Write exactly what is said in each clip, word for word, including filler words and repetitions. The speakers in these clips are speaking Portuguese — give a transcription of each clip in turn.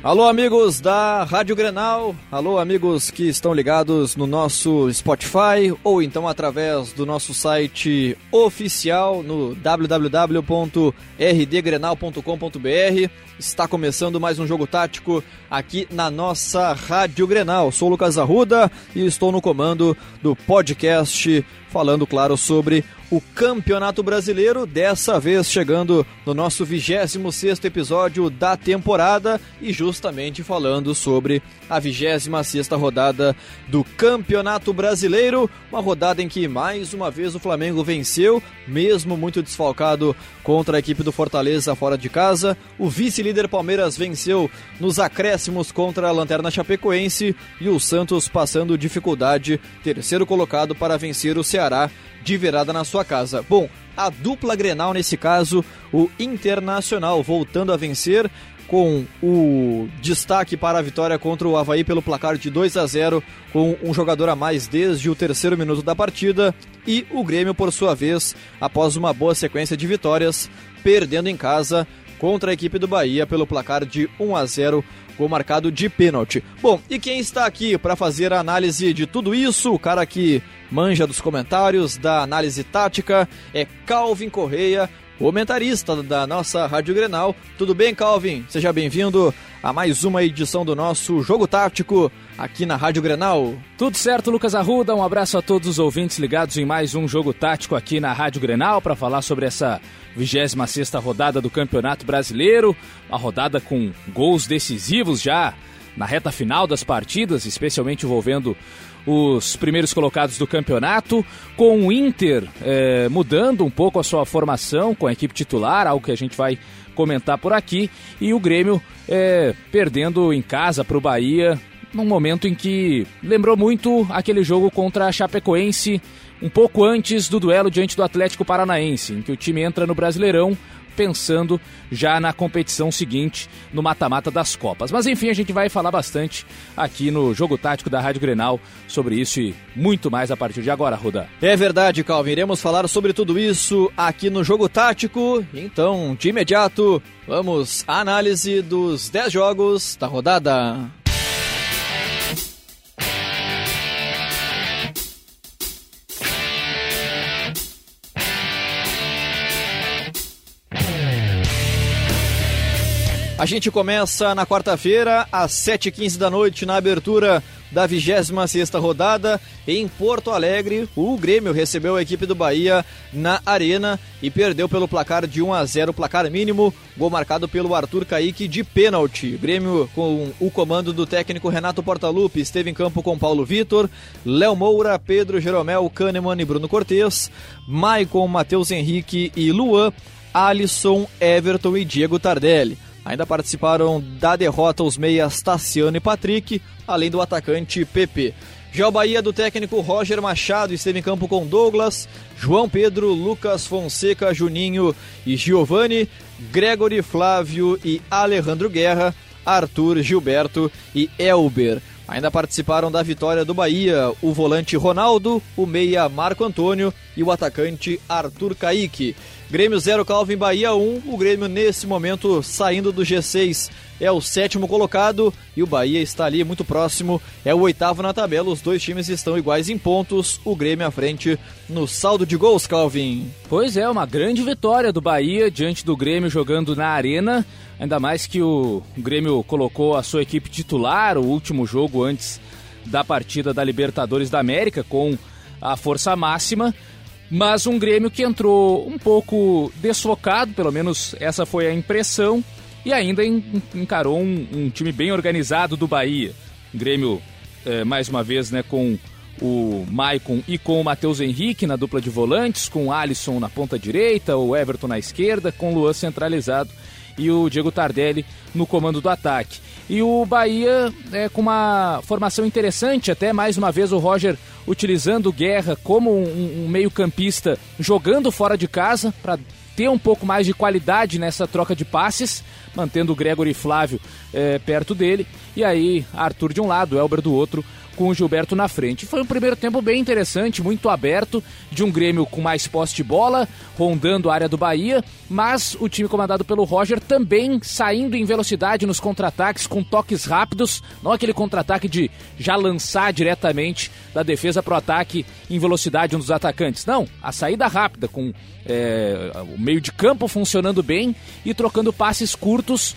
Alô, amigos da Rádio Grenal, alô, amigos que estão ligados no nosso Spotify ou então através do nosso site oficial no w w w ponto r d grenal ponto com ponto b r. Está começando mais um Jogo Tático aqui na nossa Rádio Grenal. Sou o Lucas Arruda e estou no comando do podcast falando, claro, sobre o Campeonato Brasileiro, dessa vez chegando no nosso vigésimo sexto episódio da temporada e justamente falando sobre a vigésima sexta rodada do Campeonato Brasileiro, uma rodada em que mais uma vez o Flamengo venceu, mesmo muito desfalcado contra a equipe do Fortaleza fora de casa. O vice-líder Palmeiras venceu nos acréscimos contra a Lanterna Chapecoense e o Santos passando dificuldade, terceiro colocado para vencer o Ceará de virada na sua casa. Bom, a dupla Grenal nesse caso, o Internacional voltando a vencer, com o destaque para a vitória contra o Avaí pelo placar de dois a zero, com um jogador a mais desde o terceiro minuto da partida, e o Grêmio, por sua vez, após uma boa sequência de vitórias, perdendo em casa contra a equipe do Bahia pelo placar de um a zero, gol marcado de pênalti. Bom, e quem está aqui para fazer a análise de tudo isso, o cara que manja dos comentários, da análise tática, é Calvin Correia, comentarista da nossa Rádio Grenal. Tudo bem, Calvin? Seja bem-vindo a mais uma edição do nosso Jogo Tático aqui na Rádio Grenal. Tudo certo, Lucas Arruda. Um abraço a todos os ouvintes ligados em mais um Jogo Tático aqui na Rádio Grenal para falar sobre essa vigésima sexta rodada do Campeonato Brasileiro, uma rodada com gols decisivos já na reta final das partidas, especialmente envolvendo os primeiros colocados do campeonato, com o Inter é, mudando um pouco a sua formação com a equipe titular, algo que a gente vai comentar por aqui, e o Grêmio é, perdendo em casa para o Bahia, num momento em que lembrou muito aquele jogo contra a Chapecoense, um pouco antes do duelo diante do Atlético Paranaense, em que o time entra no Brasileirão pensando já na competição seguinte, no mata-mata das Copas. Mas enfim, a gente vai falar bastante aqui no Jogo Tático da Rádio Grenal sobre isso e muito mais a partir de agora, Ruda. É verdade, Calvin, iremos falar sobre tudo isso aqui no Jogo Tático. Então, de imediato, vamos à análise dos dez jogos da rodada. A gente começa na quarta-feira, às sete e quinze da noite, na abertura da vigésima sexta rodada, em Porto Alegre. O Grêmio recebeu a equipe do Bahia na Arena e perdeu pelo placar de um a zero, placar mínimo, gol marcado pelo Arthur Caíque de pênalti. O Grêmio, com o comando do técnico Renato Portaluppi, esteve em campo com Paulo Vitor, Léo Moura, Pedro Jeromel, Kahneman e Bruno Cortez, Maicon, Matheus Henrique e Luan, Alisson, Everton e Diego Tardelli. Ainda participaram da derrota os meias Tassiano e Patrick, além do atacante Pepe. Já o Bahia do técnico Roger Machado esteve em campo com Douglas, João Pedro, Lucas Fonseca, Juninho e Giovani, Gregory, Flávio e Alejandro Guerra, Arthur, Gilberto e Elber. Ainda participaram da vitória do Bahia o volante Ronaldo, o meia Marco Antônio e o atacante Arthur Caíque. Grêmio zero, Calvin, Bahia um. O Grêmio nesse momento saindo do G seis é o sétimo colocado e o Bahia está ali muito próximo, é o oitavo na tabela. Os dois times estão iguais em pontos, o Grêmio à frente no saldo de gols, Calvin. Pois é, uma grande vitória do Bahia diante do Grêmio jogando na Arena, ainda mais que o Grêmio colocou a sua equipe titular, o último jogo antes da partida da Libertadores da América, com a força máxima. Mas um Grêmio que entrou um pouco desfocado, pelo menos essa foi a impressão, e ainda encarou um, um time bem organizado do Bahia. O Grêmio, é, mais uma vez, né, com o Maicon e com o Matheus Henrique na dupla de volantes, com o Alisson na ponta direita, o Everton na esquerda, com o Luan centralizado e o Diego Tardelli no comando do ataque. E o Bahia é, com uma formação interessante, até mais uma vez o Roger utilizando o Guerra como um, um meio-campista jogando fora de casa para ter um pouco mais de qualidade nessa troca de passes, mantendo o Gregory e Flávio é, perto dele, e aí Arthur de um lado, Elber do outro, com o Gilberto na frente. Foi um primeiro tempo bem interessante, muito aberto, de um Grêmio com mais posse de bola, rondando a área do Bahia, mas o time comandado pelo Roger também saindo em velocidade nos contra-ataques, com toques rápidos, não aquele contra-ataque de já lançar diretamente da defesa para o ataque em velocidade um dos atacantes. Não, a saída rápida, com é, o meio de campo funcionando bem e trocando passes curtos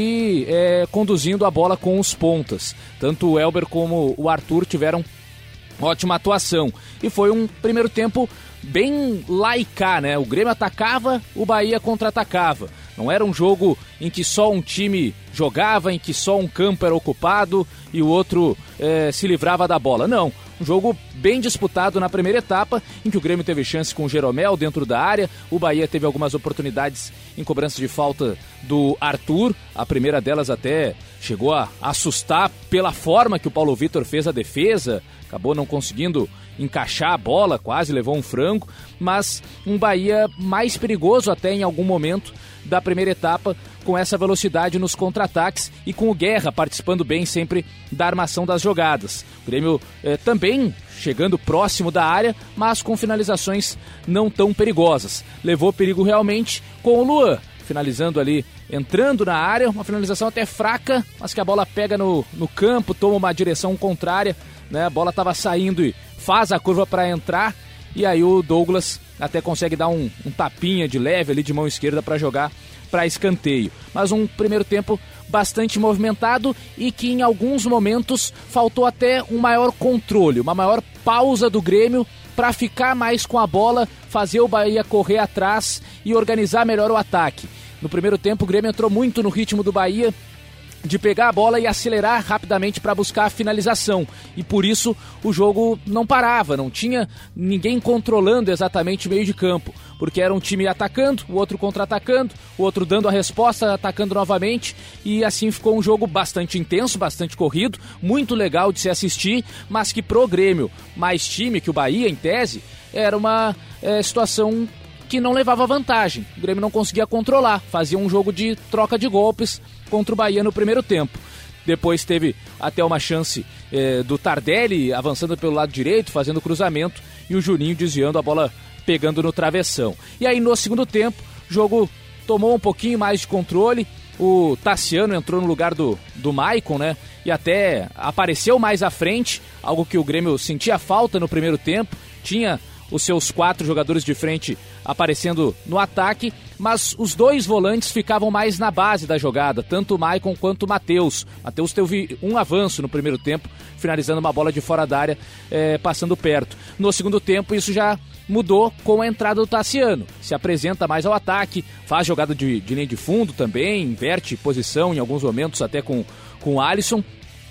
e é, conduzindo a bola com os pontas. Tanto o Elber como o Arthur tiveram ótima atuação. E foi um primeiro tempo bem laica, né? O Grêmio atacava, o Bahia contra-atacava. Não era um jogo em que só um time jogava, em que só um campo era ocupado e o outro é, se livrava da bola. Não, um jogo bem disputado na primeira etapa, em que o Grêmio teve chance com o Jeromel dentro da área, o Bahia teve algumas oportunidades em cobrança de falta do Arthur, a primeira delas até chegou a assustar pela forma que o Paulo Vitor fez a defesa, acabou não conseguindo encaixar a bola, quase levou um frango, mas um Bahia mais perigoso até em algum momento da primeira etapa, com essa velocidade nos contra-ataques e com o Guerra participando bem sempre da armação das jogadas. O Grêmio eh, também chegando próximo da área, mas com finalizações não tão perigosas. Levou perigo realmente com o Luan, finalizando ali, entrando na área, uma finalização até fraca, mas que a bola pega no, no campo, toma uma direção contrária, né? A bola estava saindo e faz a curva para entrar, e aí o Douglas até consegue dar um, um tapinha de leve ali de mão esquerda para jogar para escanteio. Mas um primeiro tempo bastante movimentado e que em alguns momentos faltou até um maior controle, uma maior pausa do Grêmio para ficar mais com a bola, fazer o Bahia correr atrás e organizar melhor o ataque. No primeiro tempo o Grêmio entrou muito no ritmo do Bahia, de pegar a bola e acelerar rapidamente para buscar a finalização, e por isso o jogo não parava, não tinha ninguém controlando exatamente o meio de campo, porque era um time atacando, o outro contra-atacando, o outro dando a resposta, atacando novamente, e assim ficou um jogo bastante intenso, bastante corrido, muito legal de se assistir, mas que pro Grêmio, mais time que o Bahia em tese, era uma é, situação que não levava vantagem. O Grêmio não conseguia controlar, fazia um jogo de troca de golpes contra o Bahia no primeiro tempo. Depois teve até uma chance eh, do Tardelli avançando pelo lado direito, fazendo cruzamento, e o Juninho desviando a bola, pegando no travessão. E aí no segundo tempo, o jogo tomou um pouquinho mais de controle, o Tassiano entrou no lugar do, do Maicon, né? E até apareceu mais à frente, algo que o Grêmio sentia falta no primeiro tempo, tinha os seus quatro jogadores de frente aparecendo no ataque, mas os dois volantes ficavam mais na base da jogada, tanto o Maicon quanto o Matheus. Matheus teve um avanço no primeiro tempo, finalizando uma bola de fora da área, é, passando perto. No segundo tempo isso já mudou com a entrada do Tassiano, se apresenta mais ao ataque, faz jogada de, de linha de fundo também, inverte posição em alguns momentos até com, com o Alisson,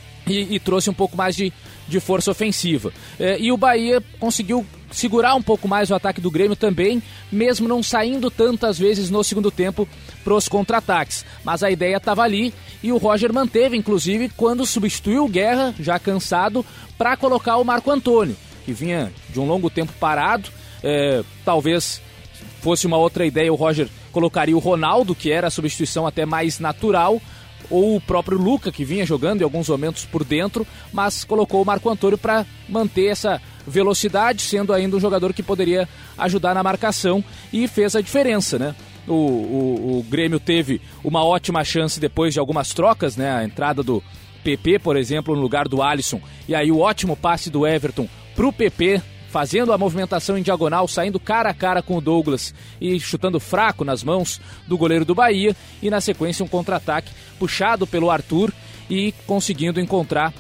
e, e trouxe um pouco mais de, de força ofensiva. É, e o Bahia conseguiu segurar um pouco mais o ataque do Grêmio também, mesmo não saindo tantas vezes no segundo tempo para os contra-ataques. Mas a ideia estava ali e o Roger manteve, inclusive, quando substituiu o Guerra, já cansado, para colocar o Marco Antônio, que vinha de um longo tempo parado. É, talvez fosse uma outra ideia, o Roger colocaria o Ronaldo, que era a substituição até mais natural, ou o próprio Luca, que vinha jogando em alguns momentos por dentro, mas colocou o Marco Antônio para manter essa velocidade, sendo ainda um jogador que poderia ajudar na marcação, e fez a diferença, né? O, o, o Grêmio teve uma ótima chance depois de algumas trocas, né? A entrada do P P, por exemplo, no lugar do Alisson, e aí o ótimo passe do Everton pro P P, fazendo a movimentação em diagonal, saindo cara a cara com o Douglas e chutando fraco nas mãos do goleiro do Bahia, e na sequência um contra-ataque puxado pelo Arthur e conseguindo encontrar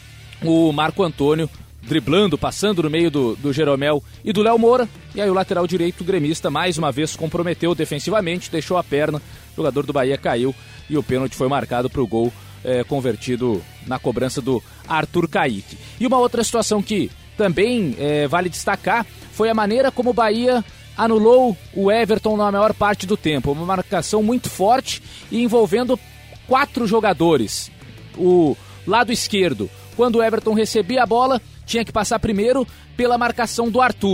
o Marco Antônio, driblando, passando no meio do, do Jeromel e do Léo Moura, e aí o lateral direito gremista mais uma vez comprometeu defensivamente, deixou a perna, o jogador do Bahia caiu e o pênalti foi marcado para o gol é, convertido na cobrança do Arthur Kaique. E uma outra situação que também é, vale destacar foi a maneira como o Bahia anulou o Everton na maior parte do tempo. Uma marcação muito forte e envolvendo quatro jogadores. O lado esquerdo, quando o Everton recebia a bola, tinha que passar primeiro pela marcação do Arthur.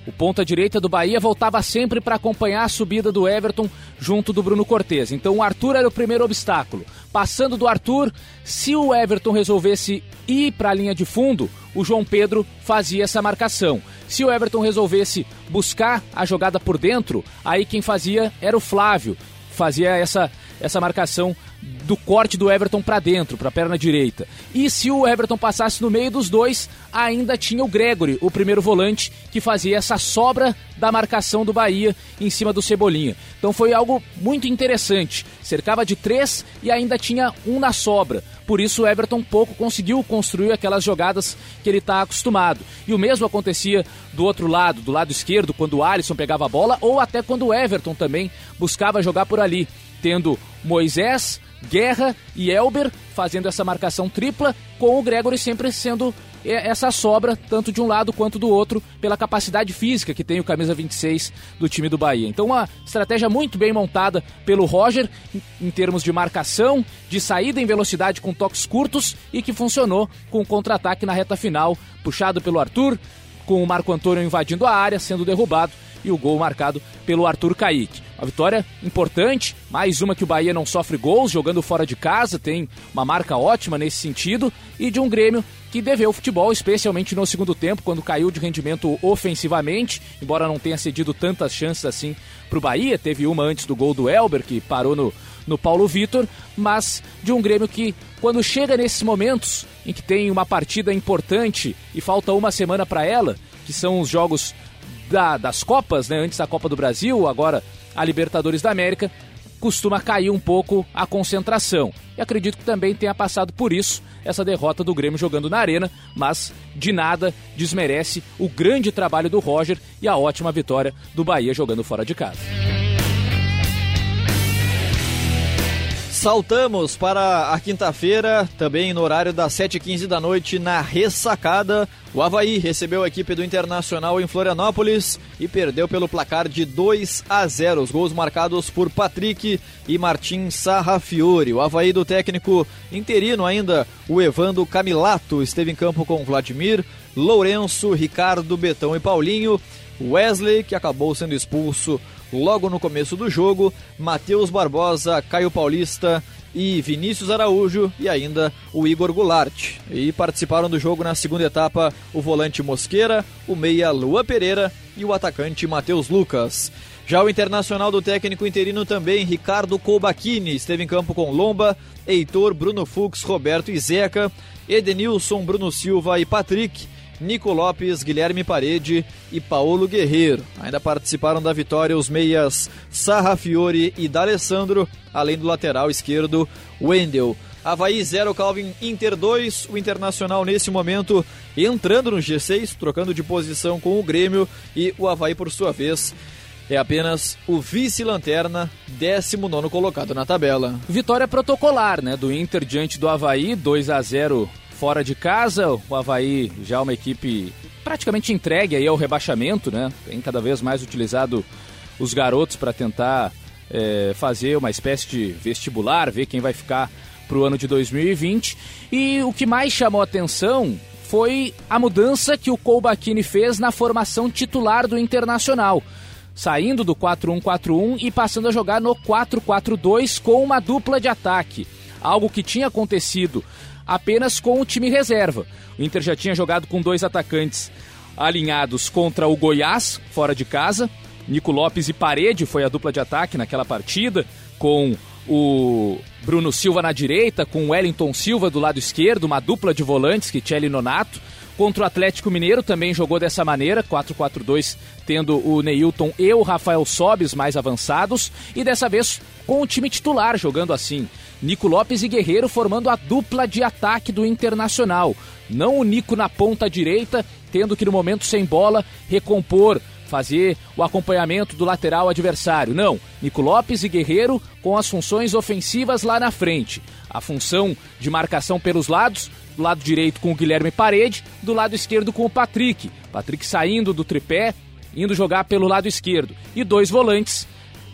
O ponta-direita do Bahia voltava sempre para acompanhar a subida do Everton junto do Bruno Cortez. Então o Arthur era o primeiro obstáculo. Passando do Arthur, se o Everton resolvesse ir para a linha de fundo, o João Pedro fazia essa marcação. Se o Everton resolvesse buscar a jogada por dentro, aí quem fazia era o Flávio. Fazia essa, essa marcação do corte do Everton para dentro, para a perna direita. E se o Everton passasse no meio dos dois, ainda tinha o Gregory, o primeiro volante, que fazia essa sobra da marcação do Bahia em cima do Cebolinha. Então foi algo muito interessante. Cercava de três e ainda tinha um na sobra. Por isso o Everton pouco conseguiu construir aquelas jogadas que ele está acostumado. E o mesmo acontecia do outro lado, do lado esquerdo, quando o Alisson pegava a bola, ou até quando o Everton também buscava jogar por ali, tendo Moisés, Guerra e Elber fazendo essa marcação tripla, com o Gregory sempre sendo essa sobra, tanto de um lado quanto do outro, pela capacidade física que tem o camisa vinte e seis do time do Bahia. Então uma estratégia muito bem montada pelo Roger, em termos de marcação, de saída em velocidade com toques curtos, e que funcionou com o contra-ataque na reta final, puxado pelo Arthur, com o Marco Antônio invadindo a área, sendo derrubado, e o gol marcado pelo Arthur Kaique. Uma vitória importante, mais uma que o Bahia não sofre gols, jogando fora de casa, tem uma marca ótima nesse sentido, e de um Grêmio que deveu o futebol, especialmente no segundo tempo, quando caiu de rendimento ofensivamente, embora não tenha cedido tantas chances assim para o Bahia. Teve uma antes do gol do Elber, que parou no, no Paulo Vitor, mas de um Grêmio que, quando chega nesses momentos em que tem uma partida importante e falta uma semana para ela, que são os jogos da, das Copas, né? Antes da Copa do Brasil, agora a Libertadores da América, costuma cair um pouco a concentração. E acredito que também tenha passado por isso essa derrota do Grêmio jogando na Arena, mas de nada desmerece o grande trabalho do Roger e a ótima vitória do Bahia jogando fora de casa. Saltamos para a quinta-feira, também no horário das sete e quinze da noite, na Ressacada. O Avaí recebeu a equipe do Internacional em Florianópolis e perdeu pelo placar de dois a zero. Os gols marcados por Patrick e Martim Sarrafiori. O Avaí do técnico interino ainda, o Evandro Camilato, esteve em campo com Vladimir, Lourenço, Ricardo, Betão e Paulinho. Wesley, que acabou sendo expulso logo no começo do jogo, Matheus Barbosa, Caio Paulista e Vinícius Araújo, e ainda o Igor Goulart. E participaram do jogo na segunda etapa o volante Mosqueira, o meia Lua Pereira e o atacante Matheus Lucas. Já o Internacional do técnico interino também, Ricardo Colbachini, esteve em campo com Lomba, Heitor, Bruno Fux, Roberto e Zeca, Edenilson, Bruno Silva e Patrick, Nico Lopes, Guilherme Parede e Paulo Guerreiro. Ainda participaram da vitória os meias Sarrafiori e D'Alessandro, além do lateral esquerdo Wendel. Avaí zero, Calvin Inter dois. O Internacional nesse momento entrando no G seis, trocando de posição com o Grêmio, e o Avaí, por sua vez, é apenas o vice-lanterna, décimo nono colocado na tabela. Vitória protocolar, né, do Inter diante do Avaí, dois a zero fora de casa. O Avaí já é uma equipe praticamente entregue aí ao rebaixamento, né? Tem cada vez mais utilizado os garotos para tentar é, fazer uma espécie de vestibular, ver quem vai ficar para o ano de dois mil e vinte. E o que mais chamou a atenção foi a mudança que o Colbachini fez na formação titular do Internacional, saindo do quatro um quatro um e passando a jogar no quatro quatro dois com uma dupla de ataque, algo que tinha acontecido apenas com o time reserva. O Inter já tinha jogado com dois atacantes alinhados contra o Goiás, fora de casa. Nico Lopes e Parede foi a dupla de ataque naquela partida, com o Bruno Silva na direita, com o Wellington Silva do lado esquerdo, uma dupla de volantes, Kichelli e Nonato. Contra o Atlético Mineiro também jogou dessa maneira, quatro quatro dois, tendo o Neilton e o Rafael Sobis mais avançados, e dessa vez com o time titular jogando assim. Nico Lopes e Guerreiro formando a dupla de ataque do Internacional. Não o Nico na ponta direita, tendo que no momento sem bola recompor, fazer o acompanhamento do lateral adversário. Não, Nico Lopes e Guerreiro com as funções ofensivas lá na frente. A função de marcação pelos lados, do lado direito com o Guilherme Parede, do lado esquerdo com o Patrick. Patrick saindo do tripé, indo jogar pelo lado esquerdo. E dois volantes,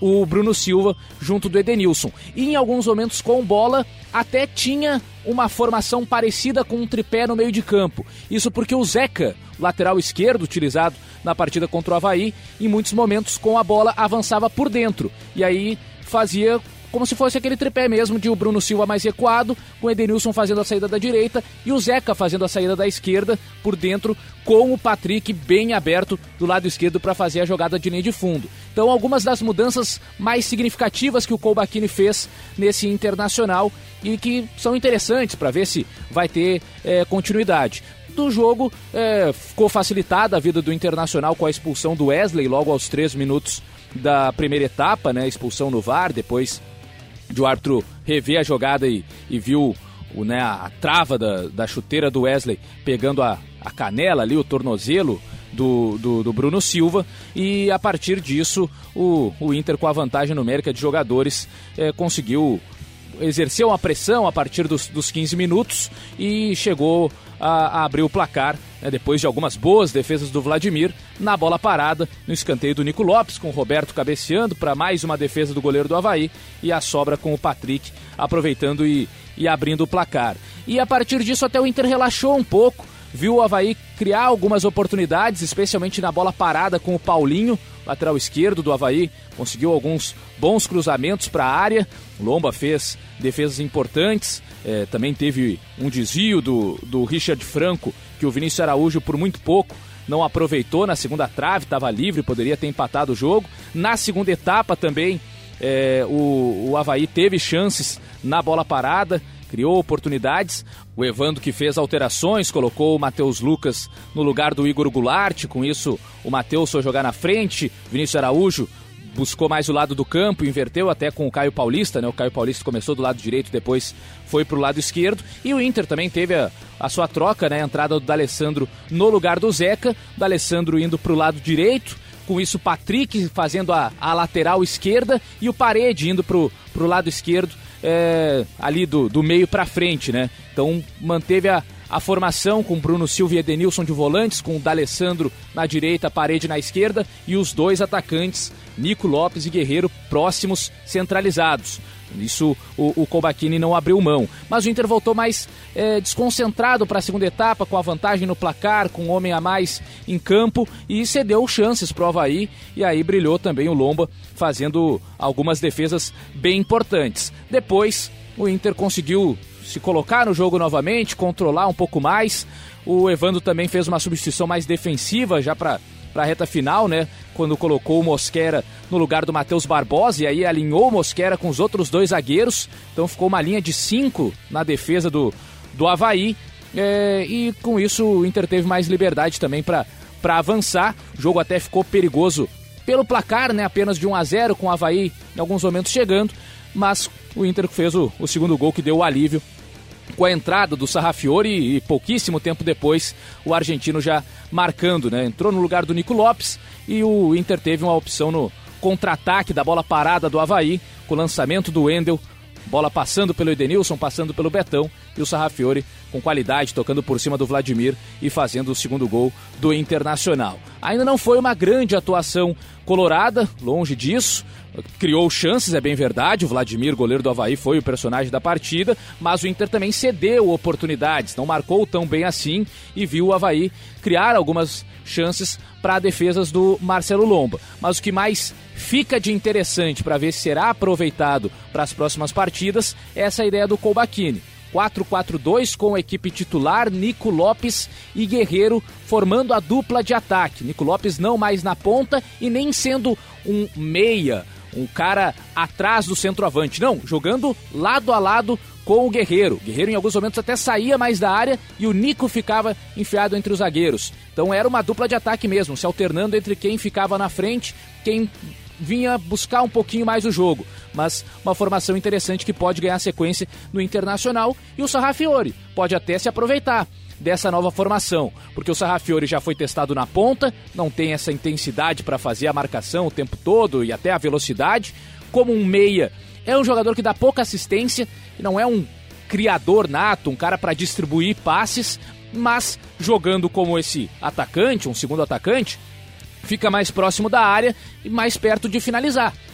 o Bruno Silva junto do Edenilson. E em alguns momentos com bola até tinha uma formação parecida com um tripé no meio de campo. Isso porque o Zeca, lateral esquerdo utilizado na partida contra o Avaí, em muitos momentos com a bola avançava por dentro. E aí fazia como se fosse aquele tripé mesmo de o Bruno Silva mais recuado, com o Edenilson fazendo a saída da direita e o Zeca fazendo a saída da esquerda por dentro, com o Patrick bem aberto do lado esquerdo para fazer a jogada de linha de fundo. Então algumas das mudanças mais significativas que o Koubachini fez nesse Internacional e que são interessantes para ver se vai ter é, continuidade. Do jogo, é, ficou facilitada a vida do Internacional com a expulsão do Wesley logo aos três minutos da primeira etapa, né? Expulsão no V A R, depois de o árbitro rever a jogada e, e viu o, né, a trava da, da chuteira do Wesley pegando a, a canela ali, o tornozelo do, do, do Bruno Silva, e a partir disso o, o Inter, com a vantagem numérica de jogadores, é, conseguiu exercer uma pressão a partir dos, dos quinze minutos e chegou a, a abrir o placar, né, depois de algumas boas defesas do Vladimir, na bola parada, no escanteio do Nico Lopes, com o Roberto cabeceando para mais uma defesa do goleiro do Avaí, e a sobra com o Patrick aproveitando e, e abrindo o placar. E a partir disso até o Inter relaxou um pouco, viu o Avaí criar algumas oportunidades, especialmente na bola parada com o Paulinho, lateral esquerdo do Avaí, conseguiu alguns bons cruzamentos para a área. O Lomba fez defesas importantes, é, também teve um desvio do, do Richard Franco, que o Vinícius Araújo por muito pouco não aproveitou na segunda trave, estava livre, poderia ter empatado o jogo. Na segunda etapa também é, o, o Avaí teve chances na bola parada, criou oportunidades. O Evandro, que fez alterações, colocou o Matheus Lucas no lugar do Igor Goulart, com isso o Matheus foi jogar na frente, Vinícius Araújo buscou mais o lado do campo, inverteu até com o Caio Paulista, né? O Caio Paulista começou do lado direito, depois foi para o lado esquerdo, e o Inter também teve a, a sua troca, né? A entrada do D'Alessandro no lugar do Zeca, D'Alessandro indo para o lado direito, com isso o Patrick fazendo a, a lateral esquerda e o Parede indo para o lado esquerdo, é, ali do, do meio para frente, né? Então manteve a, a formação com Bruno Silva e Edenilson de volantes, com o D'Alessandro na direita, Parede na esquerda, e os dois atacantes, Nico Lopes e Guerreiro, próximos, centralizados. Isso o, o Koubachini não abriu mão. Mas o Inter voltou mais é, desconcentrado para a segunda etapa, com a vantagem no placar, com um homem a mais em campo, e cedeu chances para o Avaí, e aí brilhou também o Lomba, fazendo algumas defesas bem importantes. Depois o Inter conseguiu se colocar no jogo novamente, controlar um pouco mais. O Evandro também fez uma substituição mais defensiva já para a reta final, né? Quando colocou o Mosquera no lugar do Matheus Barbosa, e aí alinhou o Mosquera com os outros dois zagueiros. Então ficou uma linha de cinco na defesa do, do Avaí. É, e com isso o Inter teve mais liberdade também para avançar. O jogo até ficou perigoso pelo placar, né? Apenas de um a zero, com o Avaí em alguns momentos chegando. Mas o Inter fez o, o segundo gol, que deu o alívio com a entrada do Sarrafiori, e pouquíssimo tempo depois o argentino já marcando, né? Entrou no lugar do Nico Lopes, e o Inter teve uma opção no contra-ataque da bola parada do Avaí, com o lançamento do Wendel, bola passando pelo Edenilson, passando pelo Betão, e o Sarrafiori com qualidade, tocando por cima do Vladimir e fazendo o segundo gol do Internacional. Ainda não foi uma grande atuação colorada, longe disso, criou chances, é bem verdade, o Vladimir, goleiro do Avaí, foi o personagem da partida, mas o Inter também cedeu oportunidades, não marcou tão bem assim, e viu o Avaí criar algumas chances para defesas do Marcelo Lomba. Mas o que mais fica de interessante para ver se será aproveitado para as próximas partidas é essa ideia do Koubachini. quatro quatro dois com a equipe titular, Nico Lopes e Guerreiro formando a dupla de ataque. Nico Lopes não mais na ponta e nem sendo um meia, um cara atrás do centroavante, não, jogando lado a lado com o Guerreiro. Guerreiro em alguns momentos até saía mais da área e o Nico ficava enfiado entre os zagueiros. Então era uma dupla de ataque mesmo, se alternando entre quem ficava na frente, quem vinha buscar um pouquinho mais o jogo, mas uma formação interessante que pode ganhar sequência no Internacional, e o Sarrafiori pode até se aproveitar dessa nova formação, porque o Sarrafiori já foi testado na ponta, não tem essa intensidade para fazer a marcação o tempo todo e até a velocidade. Como um meia, é um jogador que dá pouca assistência, não é um criador nato, um cara para distribuir passes, mas jogando como esse atacante, um segundo atacante, fica mais próximo da área e mais perto de finalizar.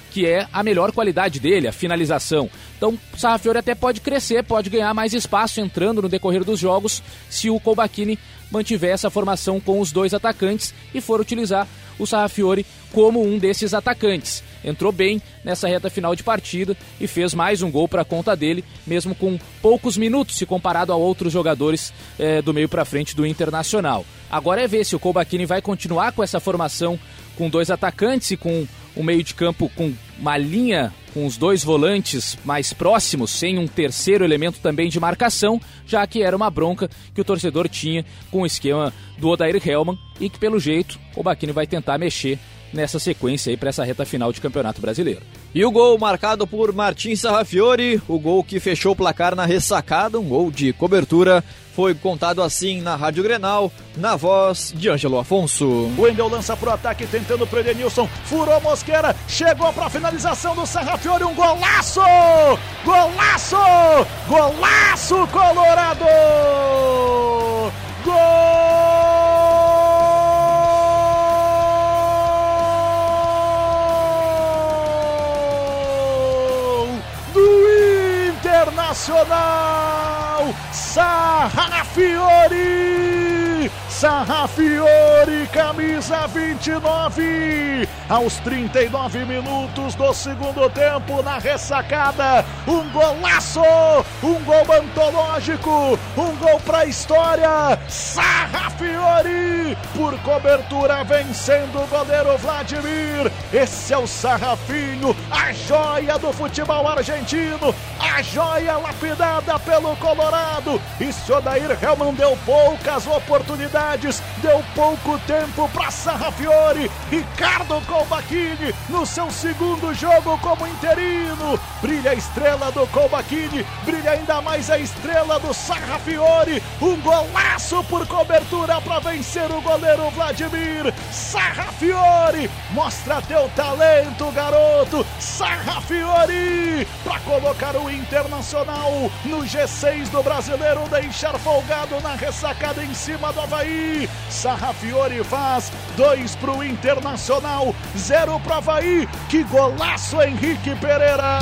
que é a melhor qualidade dele, a finalização. Então o Sarrafiori até pode crescer, pode ganhar mais espaço entrando no decorrer dos jogos se o Koubakkini mantiver essa formação com os dois atacantes e for utilizar o Sarrafiori como um desses atacantes. Entrou bem nessa reta final de partida e fez mais um gol para a conta dele, mesmo com poucos minutos se comparado a outros jogadores eh, do meio para frente do Internacional. Agora é ver se o Koubakkini vai continuar com essa formação com dois atacantes e com o meio de campo com uma linha com os dois volantes mais próximos, sem um terceiro elemento também de marcação, já que era uma bronca que o torcedor tinha com o esquema do Odair Hellmann e que, pelo jeito, o Koubakkini vai tentar mexer nessa sequência aí para essa reta final de Campeonato Brasileiro. E o gol marcado por Martin Sarrafiori, o gol que fechou o placar na ressacada, um gol de cobertura, foi contado assim na Rádio Grenal, na voz de Ângelo Afonso. O Wendel lança pro ataque, tentando pro Edenilson, furou Mosquera, chegou pra finalização do Sarrafiori, um golaço! Golaço! Golaço colorado! Gol! Internacional, Sarrafiori, Sarrafiori, camisa vinte e nove, aos trinta e nove minutos do segundo tempo na ressacada, um golaço, um gol antológico, um gol pra história, Sarrafiori, por cobertura vencendo o goleiro Vladimir, esse é o Sarrafinho, a joia do futebol argentino, a joia lapidada pelo Colorado, e se Odair Hellmann deu poucas oportunidades, deu pouco tempo para Sarrafiori, Ricardo Koubakkini no seu segundo jogo como interino, brilha a estrela do Koubakkini, brilha ainda mais a estrela do Sarrafiori, um golaço por cobertura para vencer o goleiro Vladimir, Sarrafiori, mostra teu talento, garoto, Sarrafiori, para colocar o Internacional no G seis do Brasileiro, deixar folgado na ressacada em cima do Avaí. Sarrafiori faz dois pro Internacional, zero pro Avaí. Que golaço, Henrique Pereira!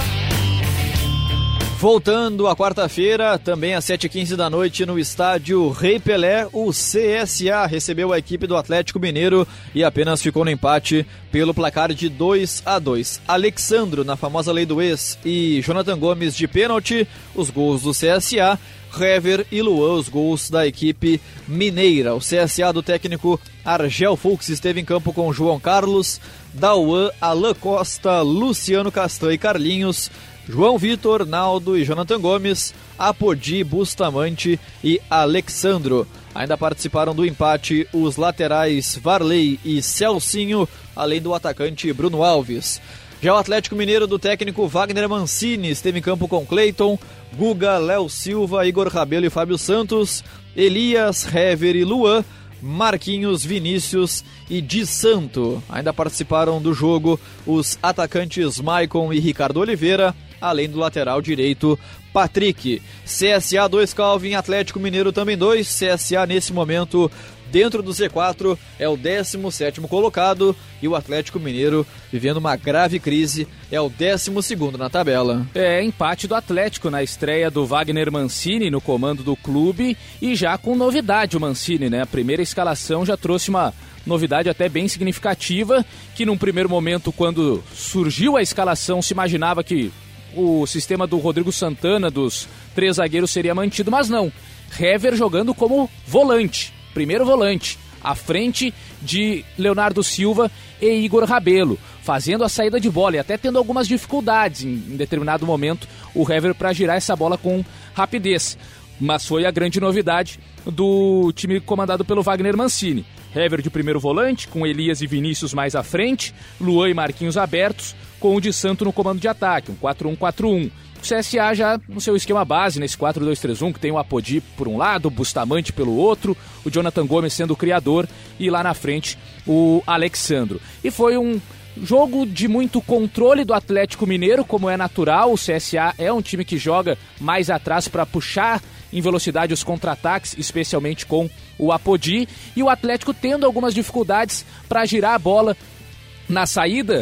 Voltando à quarta-feira, também às sete e quinze da noite, no estádio Rei Pelé, o C S A recebeu a equipe do Atlético Mineiro e apenas ficou no empate pelo placar de dois a dois. Alexandro, na famosa lei do ex, e Jonathan Gomes de pênalti, os gols do C S A. Hever e Luan, os gols da equipe mineira. O C S A do técnico Argel Fux esteve em campo com João Carlos, Dauan, Alan Costa, Luciano Castan e Carlinhos, João Vitor, Naldo e Jonathan Gomes, Apodi, Bustamante e Alexandro. Ainda participaram do empate os laterais Varley e Celcinho, além do atacante Bruno Alves. Já o Atlético Mineiro do técnico Wagner Mancini esteve em campo com Cleiton, Guga, Léo Silva, Igor Rabelo e Fábio Santos, Elias, Hever e Luan, Marquinhos, Vinícius e Di Santo. Ainda participaram do jogo os atacantes Maicon e Ricardo Oliveira, além do lateral direito Patrick. C S A dois, Calvin, Atlético Mineiro também dois. C S A nesse momento dentro do Z quatro é o décimo sétimo colocado e o Atlético Mineiro, vivendo uma grave crise, é o décimo segundo na tabela. É, empate do Atlético na estreia do Wagner Mancini no comando do clube e já com novidade o Mancini, né? A primeira escalação já trouxe uma novidade até bem significativa, que num primeiro momento, quando surgiu a escalação, se imaginava que o sistema do Rodrigo Santana, dos três zagueiros, seria mantido, mas não. Hever jogando como volante, primeiro volante, à frente de Leonardo Silva e Igor Rabelo, fazendo a saída de bola e até tendo algumas dificuldades em, em determinado momento o Hever para girar essa bola com rapidez. Mas foi a grande novidade do time comandado pelo Wagner Mancini. Hever de primeiro volante, com Elias e Vinícius mais à frente, Luan e Marquinhos abertos, com o Di Santo no comando de ataque, um quatro um quatro um. O C S A já no seu esquema base, nesse quatro dois três um, que tem o Apodi por um lado, o Bustamante pelo outro, o Jonathan Gomes sendo o criador e lá na frente o Alexandro. E foi um jogo de muito controle do Atlético Mineiro, como é natural. O C S A é um time que joga mais atrás para puxar em velocidade os contra-ataques, especialmente com o Apodi, e o Atlético tendo algumas dificuldades para girar a bola na saída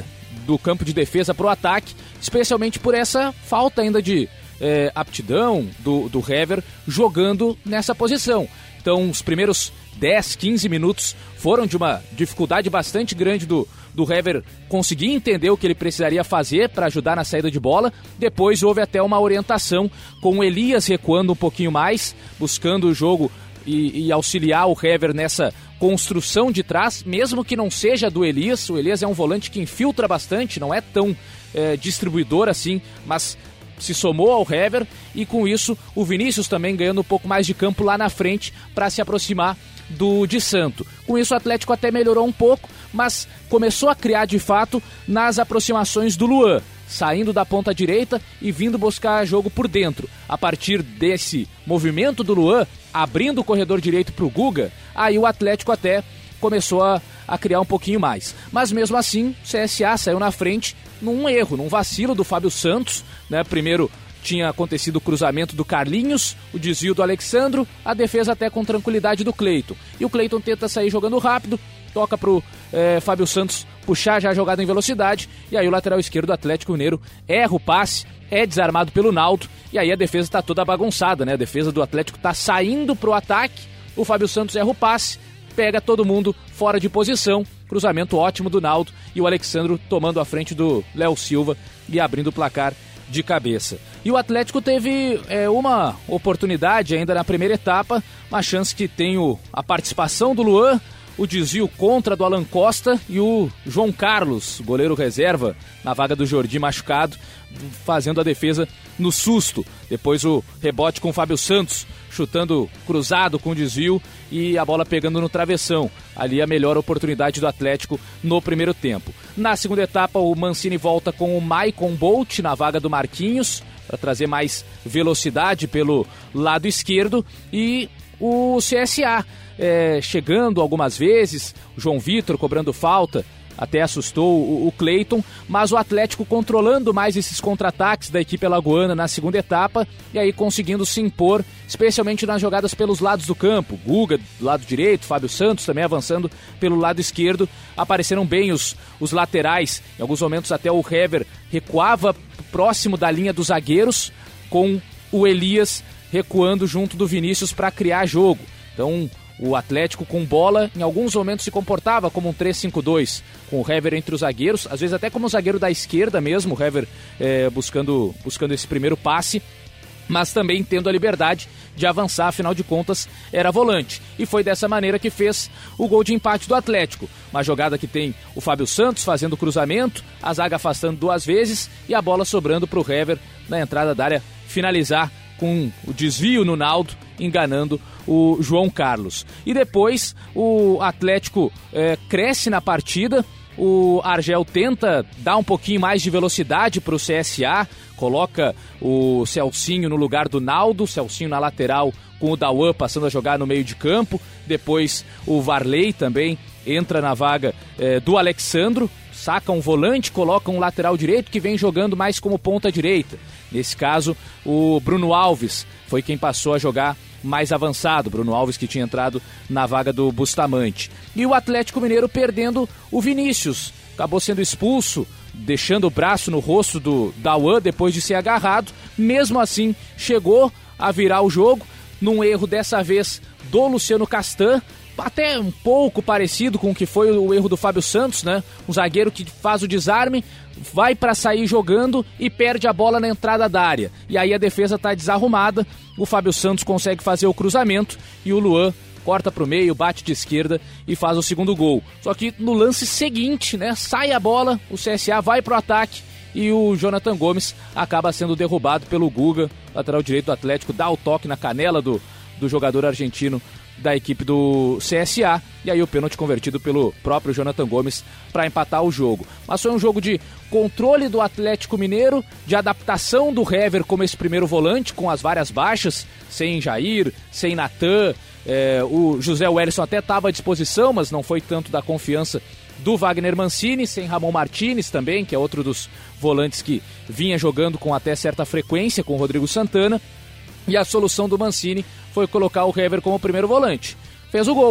do campo de defesa para o ataque, especialmente por essa falta ainda de é, aptidão do, do Hever jogando nessa posição. Então os primeiros dez, quinze minutos foram de uma dificuldade bastante grande do, do Hever conseguir entender o que ele precisaria fazer para ajudar na saída de bola. Depois houve até uma orientação com o Elias recuando um pouquinho mais, buscando o jogo e, e auxiliar o Hever nessa construção de trás, mesmo que não seja do Elias. O Elias é um volante que infiltra bastante, não é tão é, distribuidor assim, mas se somou ao Hever, e com isso o Vinícius também ganhando um pouco mais de campo lá na frente para se aproximar do Di Santo. Com isso o Atlético até melhorou um pouco, mas começou a criar de fato nas aproximações do Luan, saindo da ponta direita e vindo buscar jogo por dentro. A partir desse movimento do Luan, abrindo o corredor direito para o Guga, aí o Atlético até começou a, a criar um pouquinho mais. Mas mesmo assim, o C S A saiu na frente num erro, num vacilo do Fábio Santos, né? Primeiro tinha acontecido o cruzamento do Carlinhos, o desvio do Alexandro, a defesa até com tranquilidade do Cleiton. E o Cleiton tenta sair jogando rápido, toca pro é, Fábio Santos puxar já a jogada em velocidade, e aí o lateral esquerdo do Atlético Mineiro erra o passe, é desarmado pelo Naldo, e aí a defesa está toda bagunçada, né? A defesa do Atlético está saindo pro ataque, o Fábio Santos erra o passe, pega todo mundo fora de posição, cruzamento ótimo do Naldo, e o Alexandro tomando a frente do Léo Silva e abrindo o placar de cabeça. E o Atlético teve é, uma oportunidade ainda na primeira etapa, uma chance que tem o, a participação do Luan, o desvio contra do Alan Costa e o João Carlos, goleiro reserva, na vaga do Jordi machucado, fazendo a defesa no susto. Depois o rebote com o Fábio Santos, chutando cruzado com desvio e a bola pegando no travessão. Ali a melhor oportunidade do Atlético no primeiro tempo. Na segunda etapa o Mancini volta com o Maicon Bolt na vaga do Marquinhos, para trazer mais velocidade pelo lado esquerdo, e o C S A é, chegando algumas vezes, o João Vitor cobrando falta, até assustou o, o Cleiton, mas o Atlético controlando mais esses contra-ataques da equipe alagoana na segunda etapa, e aí conseguindo se impor, especialmente nas jogadas pelos lados do campo. Guga do lado direito, Fábio Santos também avançando pelo lado esquerdo, apareceram bem os, os laterais, em alguns momentos até o Hever recuava próximo da linha dos zagueiros, com o Elias recuando junto do Vinícius para criar jogo. Então o Atlético com bola em alguns momentos se comportava como um três cinco dois, com o Hever entre os zagueiros, às vezes até como o zagueiro da esquerda mesmo, o Hever é, buscando, buscando esse primeiro passe, mas também tendo a liberdade de avançar, afinal de contas era volante. E foi dessa maneira que fez o gol de empate do Atlético. Uma jogada que tem o Fábio Santos fazendo o cruzamento, a zaga afastando duas vezes e a bola sobrando para o Hever na entrada da área finalizar com o desvio no Naldo, enganando o João Carlos. E depois o Atlético é, cresce na partida, o Argel tenta dar um pouquinho mais de velocidade para o C S A, coloca o Celcinho no lugar do Naldo, Celcinho na lateral com o Dauan passando a jogar no meio de campo, depois o Varley também entra na vaga é, do Alexandro, saca um volante, coloca um lateral direito que vem jogando mais como ponta direita. Nesse caso, o Bruno Alves foi quem passou a jogar mais avançado, Bruno Alves que tinha entrado na vaga do Bustamante. E o Atlético Mineiro perdendo o Vinícius, acabou sendo expulso, deixando o braço no rosto do Dauan depois de ser agarrado, mesmo assim chegou a virar o jogo, num erro dessa vez do Luciano Castan, até um pouco parecido com o que foi o erro do Fábio Santos, né? Um zagueiro que faz o desarme, vai para sair jogando e perde a bola na entrada da área. E aí a defesa está desarrumada, o Fábio Santos consegue fazer o cruzamento e o Luan corta para o meio, bate de esquerda e faz o segundo gol. Só que no lance seguinte, né? Sai a bola, o C S A vai pro ataque e o Jonathan Gomes acaba sendo derrubado pelo Guga, lateral direito do Atlético, dá o toque na canela do, do jogador argentino da equipe do C S A, e aí o pênalti convertido pelo próprio Jonathan Gomes para empatar o jogo. Mas foi um jogo de controle do Atlético Mineiro, de adaptação do Hever como esse primeiro volante, com as várias baixas, sem Jair, sem Natan, é, o José Wellison até estava à disposição, mas não foi tanto da confiança do Wagner Mancini, sem Ramon Martínez também, que é outro dos volantes que vinha jogando com até certa frequência com o Rodrigo Santana. E a solução do Mancini foi colocar o Hever como primeiro volante. Fez o gol.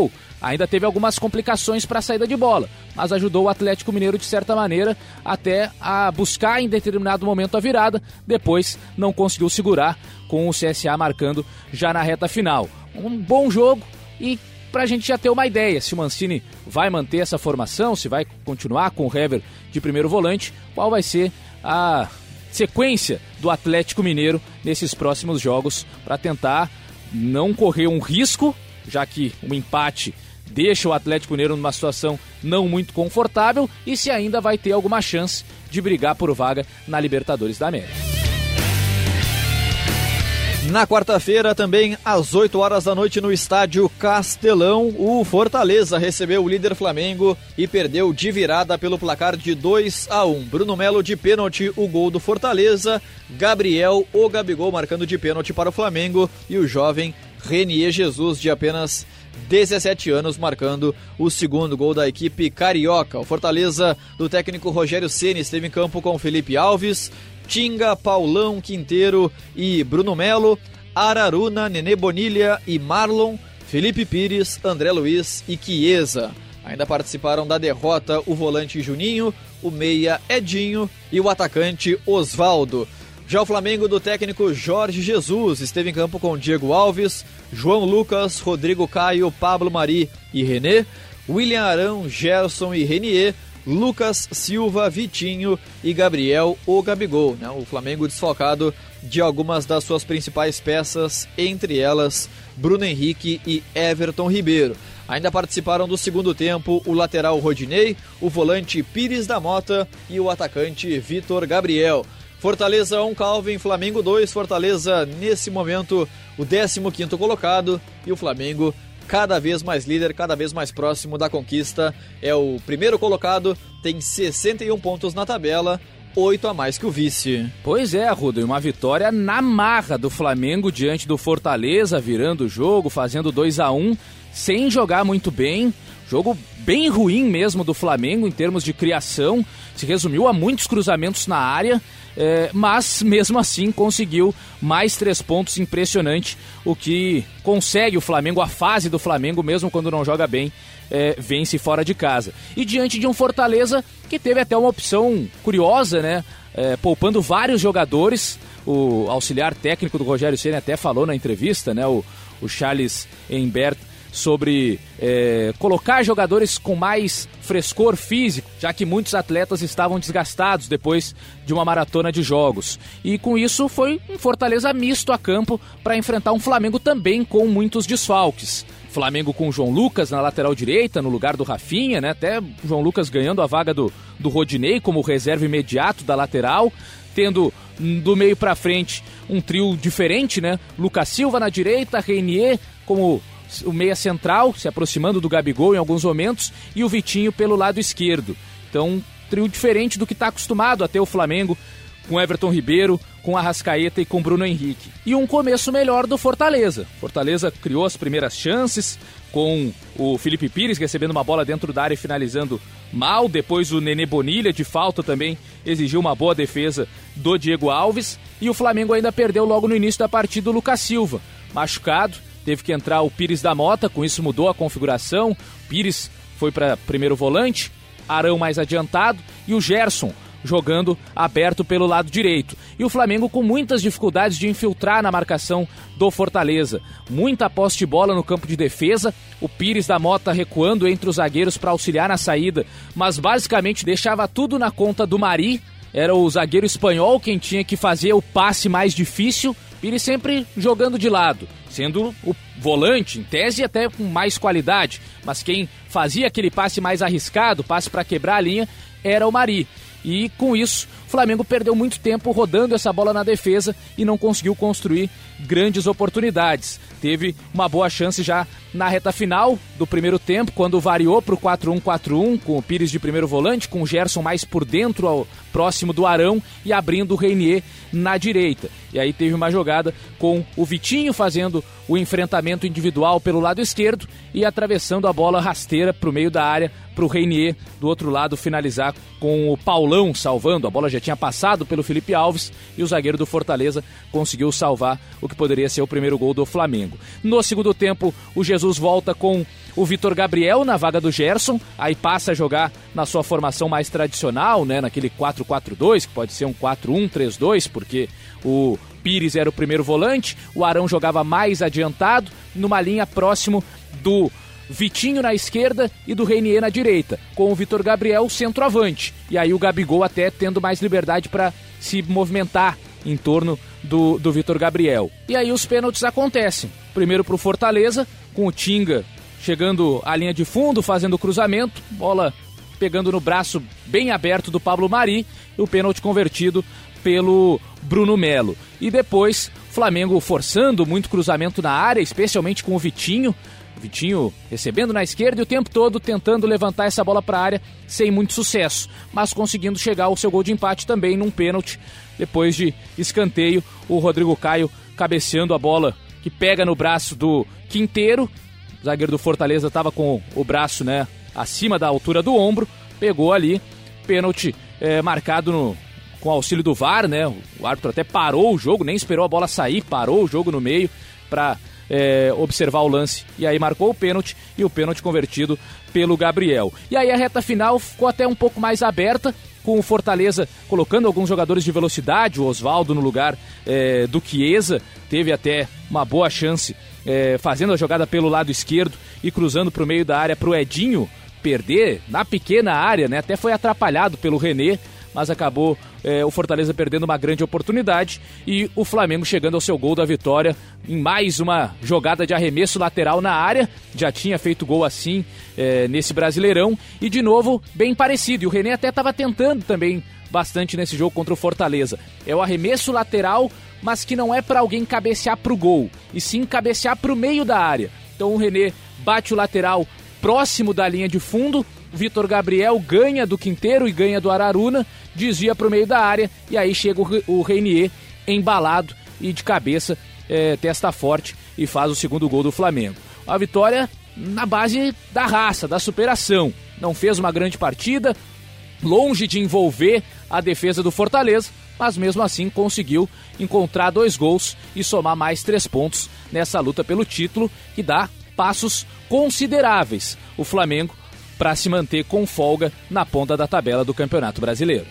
Ainda teve algumas complicações para a saída de bola, mas ajudou o Atlético Mineiro de certa maneira até a buscar em determinado momento a virada, depois não conseguiu segurar, com o C S A marcando já na reta final. Um bom jogo e para a gente já ter uma ideia se o Mancini vai manter essa formação, se vai continuar com o Hever de primeiro volante, qual vai ser a sequência do Atlético Mineiro nesses próximos jogos para tentar não correr um risco, já que um empate deixa o Atlético Mineiro numa situação não muito confortável, e se ainda vai ter alguma chance de brigar por vaga na Libertadores da América. Na quarta-feira, também às oito horas da noite, no estádio Castelão, o Fortaleza recebeu o líder Flamengo e perdeu de virada pelo placar de dois a um. Bruno Melo de pênalti, o gol do Fortaleza. Gabriel, o Gabigol, marcando de pênalti para o Flamengo. E o jovem Renier Jesus, de apenas dezessete anos, marcando o segundo gol da equipe carioca. O Fortaleza do técnico Rogério Ceni esteve em campo com Felipe Alves, Tinga, Paulão, Quinteiro e Bruno Melo, Araruna, Nenê Bonilha e Marlon, Felipe Pires, André Luiz e Chiesa. Ainda participaram da derrota o volante Juninho, o meia Edinho e o atacante Osvaldo. Já o Flamengo do técnico Jorge Jesus esteve em campo com Diego Alves, João Lucas, Rodrigo Caio, Pablo Mari e René, William Arão, Gerson e Renier, Lucas Silva, Vitinho e Gabriel, o Gabigol, né? O Flamengo desfalcado de algumas das suas principais peças, entre elas Bruno Henrique e Everton Ribeiro. Ainda participaram do segundo tempo o lateral Rodinei, o volante Pires da Mota e o atacante Vitor Gabriel. Fortaleza um, Calvin, Flamengo dois, Fortaleza nesse momento o décimo quinto colocado e o Flamengo cada vez mais líder, cada vez mais próximo da conquista. É o primeiro colocado, tem sessenta e um pontos na tabela, oito a mais que o vice. Pois é, Rudo, uma vitória na marra do Flamengo diante do Fortaleza, virando o jogo, fazendo dois a um, sem jogar muito bem. Jogo bem ruim mesmo do Flamengo em termos de criação, se resumiu a muitos cruzamentos na área, é, mas mesmo assim conseguiu mais três pontos, impressionante o que consegue o Flamengo, a fase do Flamengo, mesmo quando não joga bem, é, vence fora de casa. E diante de um Fortaleza que teve até uma opção curiosa, né? É, poupando vários jogadores, o auxiliar técnico do Rogério Ceni até falou na entrevista, né? O, o Charles Embert, sobre é, colocar jogadores com mais frescor físico, já que muitos atletas estavam desgastados depois de uma maratona de jogos. E com isso foi um Fortaleza misto a campo para enfrentar um Flamengo também com muitos desfalques. Flamengo com o João Lucas na lateral direita, no lugar do Rafinha, né? Até o João Lucas ganhando a vaga do, do Rodinei como reserva imediato da lateral, tendo do meio para frente um trio diferente, né? Lucas Silva na direita, Renier como o meia central, se aproximando do Gabigol em alguns momentos, e o Vitinho pelo lado esquerdo. Então, um trio diferente do que está acostumado a ter o Flamengo, com Everton Ribeiro, com Arrascaeta e com Bruno Henrique. E um começo melhor do Fortaleza. Fortaleza criou as primeiras chances, com o Felipe Pires recebendo uma bola dentro da área e finalizando mal. Depois o Nenê Bonilha, de falta, também exigiu uma boa defesa do Diego Alves. E o Flamengo ainda perdeu logo no início da partida o Lucas Silva, machucado. Teve que entrar o Pires da Mota, com isso mudou a configuração. Pires foi para primeiro volante, Arão mais adiantado e o Gerson jogando aberto pelo lado direito. E o Flamengo com muitas dificuldades de infiltrar na marcação do Fortaleza. Muita posse de bola no campo de defesa, o Pires da Mota recuando entre os zagueiros para auxiliar na saída, mas basicamente deixava tudo na conta do Mari. Era o zagueiro espanhol quem tinha que fazer o passe mais difícil, Pires sempre jogando de lado, sendo o volante, em tese até com mais qualidade, mas quem fazia aquele passe mais arriscado, passe para quebrar a linha, era o Mari. E com isso, o Flamengo perdeu muito tempo rodando essa bola na defesa e não conseguiu construir grandes oportunidades. Teve uma boa chance já na reta final do primeiro tempo, quando variou para o quatro um quatro um, com o Pires de primeiro volante, com o Gerson mais por dentro, ao próximo do Arão, e abrindo o Renier na direita. E aí teve uma jogada com o Vitinho fazendo o enfrentamento individual pelo lado esquerdo e atravessando a bola rasteira para o meio da área, para o Renier do outro lado finalizar com o Paulão salvando. A bola já tinha passado pelo Felipe Alves e o zagueiro do Fortaleza conseguiu salvar o que poderia ser o primeiro gol do Flamengo. Flamengo. No segundo tempo, o Jesus volta com o Vitor Gabriel na vaga do Gerson, aí passa a jogar na sua formação mais tradicional, né, naquele quatro quatro dois, que pode ser um quatro um três dois, porque o Pires era o primeiro volante, o Arão jogava mais adiantado, numa linha próximo do Vitinho na esquerda e do Reinier na direita, com o Vitor Gabriel centroavante, e aí o Gabigol até tendo mais liberdade para se movimentar em torno do, do Vitor Gabriel. E aí os pênaltis acontecem, primeiro para o Fortaleza, com o Tinga chegando à linha de fundo, fazendo o cruzamento, bola pegando no braço bem aberto do Pablo Mari, e o pênalti convertido pelo Bruno Melo. E depois, Flamengo forçando muito cruzamento na área, especialmente com o Vitinho, Vitinho recebendo na esquerda e o tempo todo tentando levantar essa bola para a área sem muito sucesso, mas conseguindo chegar ao seu gol de empate também num pênalti, depois de escanteio, o Rodrigo Caio cabeceando a bola que pega no braço do Quinteiro. O zagueiro do Fortaleza estava com o braço, né, acima da altura do ombro, pegou ali, pênalti é, marcado no, com auxílio do V A R, né, o árbitro até parou o jogo, nem esperou a bola sair, parou o jogo no meio para é, observar o lance, e aí marcou o pênalti, e o pênalti convertido pelo Gabriel. E aí a reta final ficou até um pouco mais aberta, com o Fortaleza colocando alguns jogadores de velocidade, o Osvaldo no lugar é, do Chiesa, teve até uma boa chance é, fazendo a jogada pelo lado esquerdo e cruzando para o meio da área para o Edinho perder na pequena área, né? Até foi atrapalhado pelo René, mas acabou é, o Fortaleza perdendo uma grande oportunidade e o Flamengo chegando ao seu gol da vitória em mais uma jogada de arremesso lateral na área. Já tinha feito gol assim é, nesse Brasileirão e de novo bem parecido, e o René até estava tentando também bastante nesse jogo contra o Fortaleza. É o arremesso lateral, mas que não é para alguém cabecear pro gol, e sim cabecear pro meio da área. Então o René bate o lateral próximo da linha de fundo, Vitor Gabriel ganha do Quinteiro e ganha do Araruna, desvia pro meio da área, e aí chega o Reinier embalado e de cabeça, é, testa forte, e faz o segundo gol do Flamengo. A vitória na base da raça, da superação. Não fez uma grande partida, longe de envolver a defesa do Fortaleza, mas mesmo assim conseguiu encontrar dois gols e somar mais três pontos nessa luta pelo título, que dá passos consideráveis o Flamengo para se manter com folga na ponta da tabela do Campeonato Brasileiro.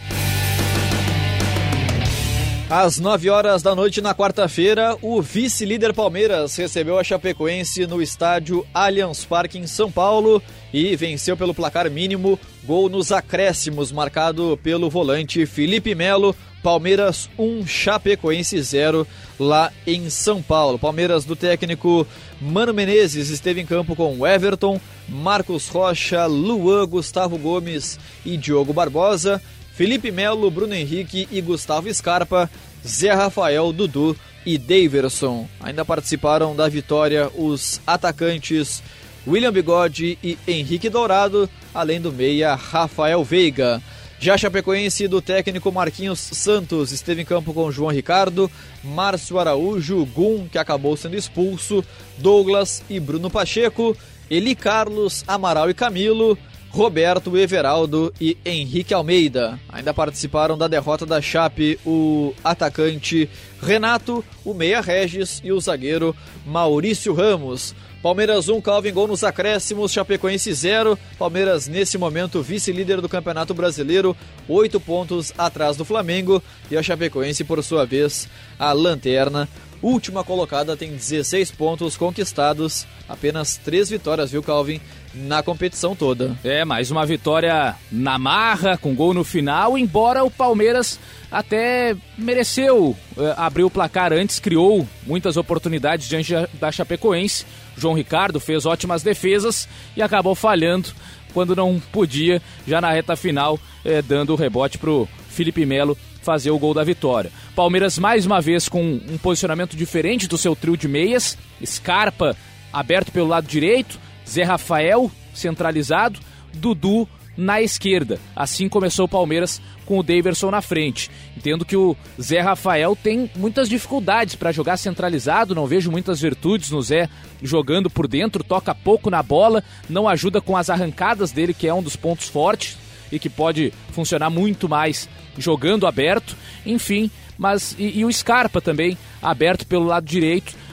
Às nove horas da noite na quarta-feira, o vice-líder Palmeiras recebeu a Chapecoense no estádio Allianz Parque em São Paulo e venceu pelo placar mínimo, gol nos acréscimos marcado pelo volante Felipe Melo. Palmeiras um, Chapecoense zero lá em São Paulo. Palmeiras do técnico Mano Menezes esteve em campo com Everton, Marcos Rocha, Luan, Gustavo Gomes e Diogo Barbosa, Felipe Melo, Bruno Henrique e Gustavo Scarpa, Zé Rafael, Dudu e Daverson. Ainda participaram da vitória os atacantes William Bigode e Henrique Dourado, além do meia Rafael Veiga. Já a Chapecoense do técnico Marquinhos Santos esteve em campo com João Ricardo, Márcio Araújo, Gum, que acabou sendo expulso, Douglas e Bruno Pacheco, Eli Carlos, Amaral e Camilo, Roberto, Everaldo e Henrique Almeida. Ainda participaram da derrota da Chape o atacante Renato, o meia Regis e o zagueiro Maurício Ramos. Palmeiras um, Calvin gol nos acréscimos, Chapecoense zero. Palmeiras nesse momento vice-líder do Campeonato Brasileiro, oito pontos atrás do Flamengo, e a Chapecoense por sua vez a lanterna. Última colocada, tem dezesseis pontos conquistados, apenas três vitórias, viu, Calvin, na competição toda. É, mais uma vitória na marra, com gol no final, embora o Palmeiras até mereceu é, abrir o placar antes, criou muitas oportunidades diante da Chapecoense. João Ricardo fez ótimas defesas e acabou falhando quando não podia, já na reta final, é, dando o rebote pro Felipe Melo fazer o gol da vitória. Palmeiras mais uma vez com um posicionamento diferente do seu trio de meias, Scarpa aberto pelo lado direito, Zé Rafael centralizado, Dudu na esquerda. Assim começou o Palmeiras com o Daverson na frente. Entendo que o Zé Rafael tem muitas dificuldades para jogar centralizado, não vejo muitas virtudes no Zé jogando por dentro, toca pouco na bola, não ajuda com as arrancadas dele, que é um dos pontos fortes e que pode funcionar muito mais jogando aberto, enfim, mas e, e o Scarpa também aberto pelo lado direito,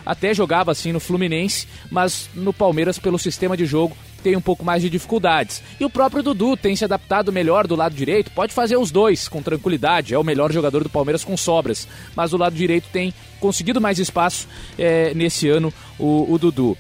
até jogava assim no Fluminense, mas no Palmeiras, pelo sistema de jogo, tem um pouco mais de dificuldades. E o próprio Dudu tem se adaptado melhor do lado direito, pode fazer os dois com tranquilidade, é o melhor jogador do Palmeiras com sobras, mas do lado direito tem conseguido mais espaço é, nesse ano o, o Dudu.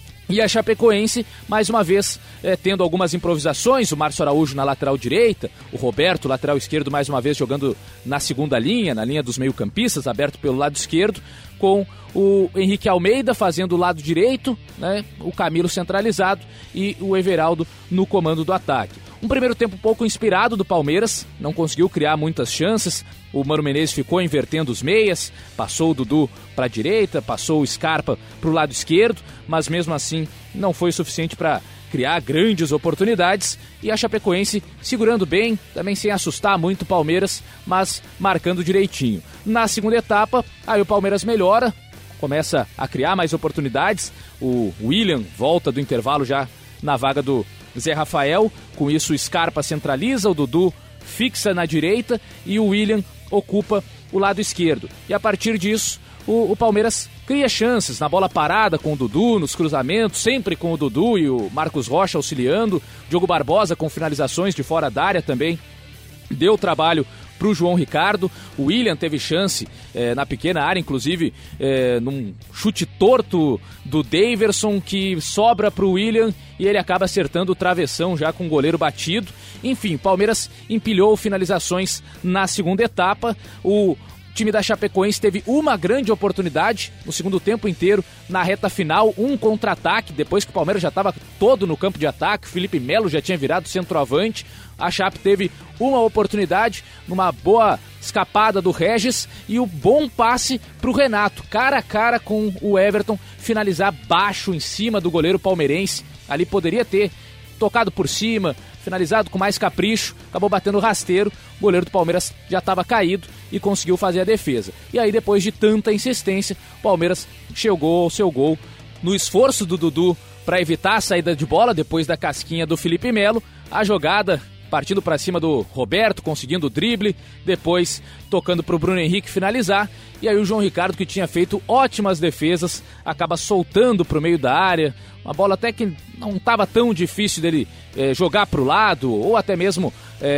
E a Chapecoense, mais uma vez, é, tendo algumas improvisações, o Márcio Araújo na lateral direita, o Roberto, lateral esquerdo, mais uma vez jogando na segunda linha, na linha dos meio-campistas, aberto pelo lado esquerdo, com o Henrique Almeida fazendo o lado direito, né, o Camilo centralizado e o Everaldo no comando do ataque. Um primeiro tempo um pouco inspirado do Palmeiras, não conseguiu criar muitas chances, o Mano Menezes ficou invertendo os meias, passou o Dudu para a direita, passou o Scarpa para o lado esquerdo, mas mesmo assim não foi suficiente para criar grandes oportunidades, e a Chapecoense segurando bem, também sem assustar muito o Palmeiras, mas marcando direitinho. Na segunda etapa, aí o Palmeiras melhora, começa a criar mais oportunidades, o William volta do intervalo já na vaga do Zé Rafael, com isso o Scarpa centraliza, o Dudu fixa na direita e o William ocupa o lado esquerdo. E a partir disso, o, o Palmeiras cria chances na bola parada com o Dudu, nos cruzamentos, sempre com o Dudu e o Marcos Rocha auxiliando, Diogo Barbosa com finalizações de fora da área também, deu trabalho para o João Ricardo. O William teve chance é, na pequena área, inclusive é, num chute torto do Daverson que sobra para o William e ele acaba acertando o travessão já com o goleiro batido. Enfim, Palmeiras empilhou finalizações na segunda etapa. O time da Chapecoense teve uma grande oportunidade no segundo tempo inteiro, na reta final, um contra-ataque, depois que o Palmeiras já estava todo no campo de ataque, o Felipe Melo já tinha virado centroavante, a Chape teve uma oportunidade, numa boa escapada do Regis e o bom passe para o Renato, cara a cara com o Everton, finalizar baixo em cima do goleiro palmeirense, ali poderia ter tocado por cima, finalizado com mais capricho, acabou batendo rasteiro, o goleiro do Palmeiras já estava caído e conseguiu fazer a defesa. E aí, depois de tanta insistência, o Palmeiras chegou ao seu gol no esforço do Dudu para evitar a saída de bola depois da casquinha do Felipe Melo, a jogada partindo para cima do Roberto, conseguindo o drible, depois tocando para o Bruno Henrique finalizar, e aí o João Ricardo, que tinha feito ótimas defesas, acaba soltando para o meio da área, uma bola até que não estava tão difícil dele é, jogar para o lado, ou até mesmo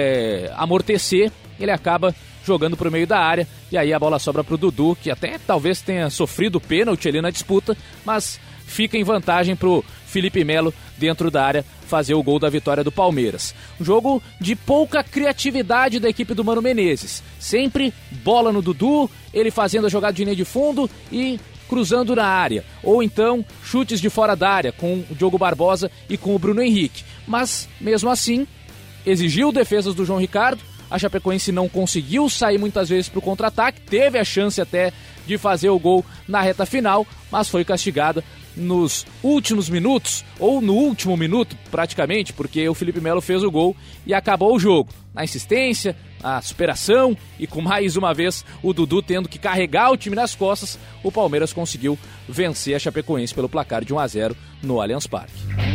é, amortecer, ele acaba jogando para o meio da área, e aí a bola sobra para o Dudu, que até talvez tenha sofrido pênalti ali na disputa, mas fica em vantagem para o Felipe Melo dentro da área fazer o gol da vitória do Palmeiras. Um jogo de pouca criatividade da equipe do Mano Menezes. Sempre bola no Dudu, ele fazendo a jogada de linha de fundo e cruzando na área. Ou então chutes de fora da área com o Diogo Barbosa e com o Bruno Henrique. Mas, mesmo assim, exigiu defesas do João Ricardo. A Chapecoense não conseguiu sair muitas vezes para o contra-ataque. Teve a chance até de fazer o gol na reta final, mas foi castigada nos últimos minutos, ou no último minuto praticamente, porque o Felipe Melo fez o gol e acabou o jogo. Na insistência, a superação e com mais uma vez o Dudu tendo que carregar o time nas costas, o Palmeiras conseguiu vencer a Chapecoense pelo placar de um a zero no Allianz Parque.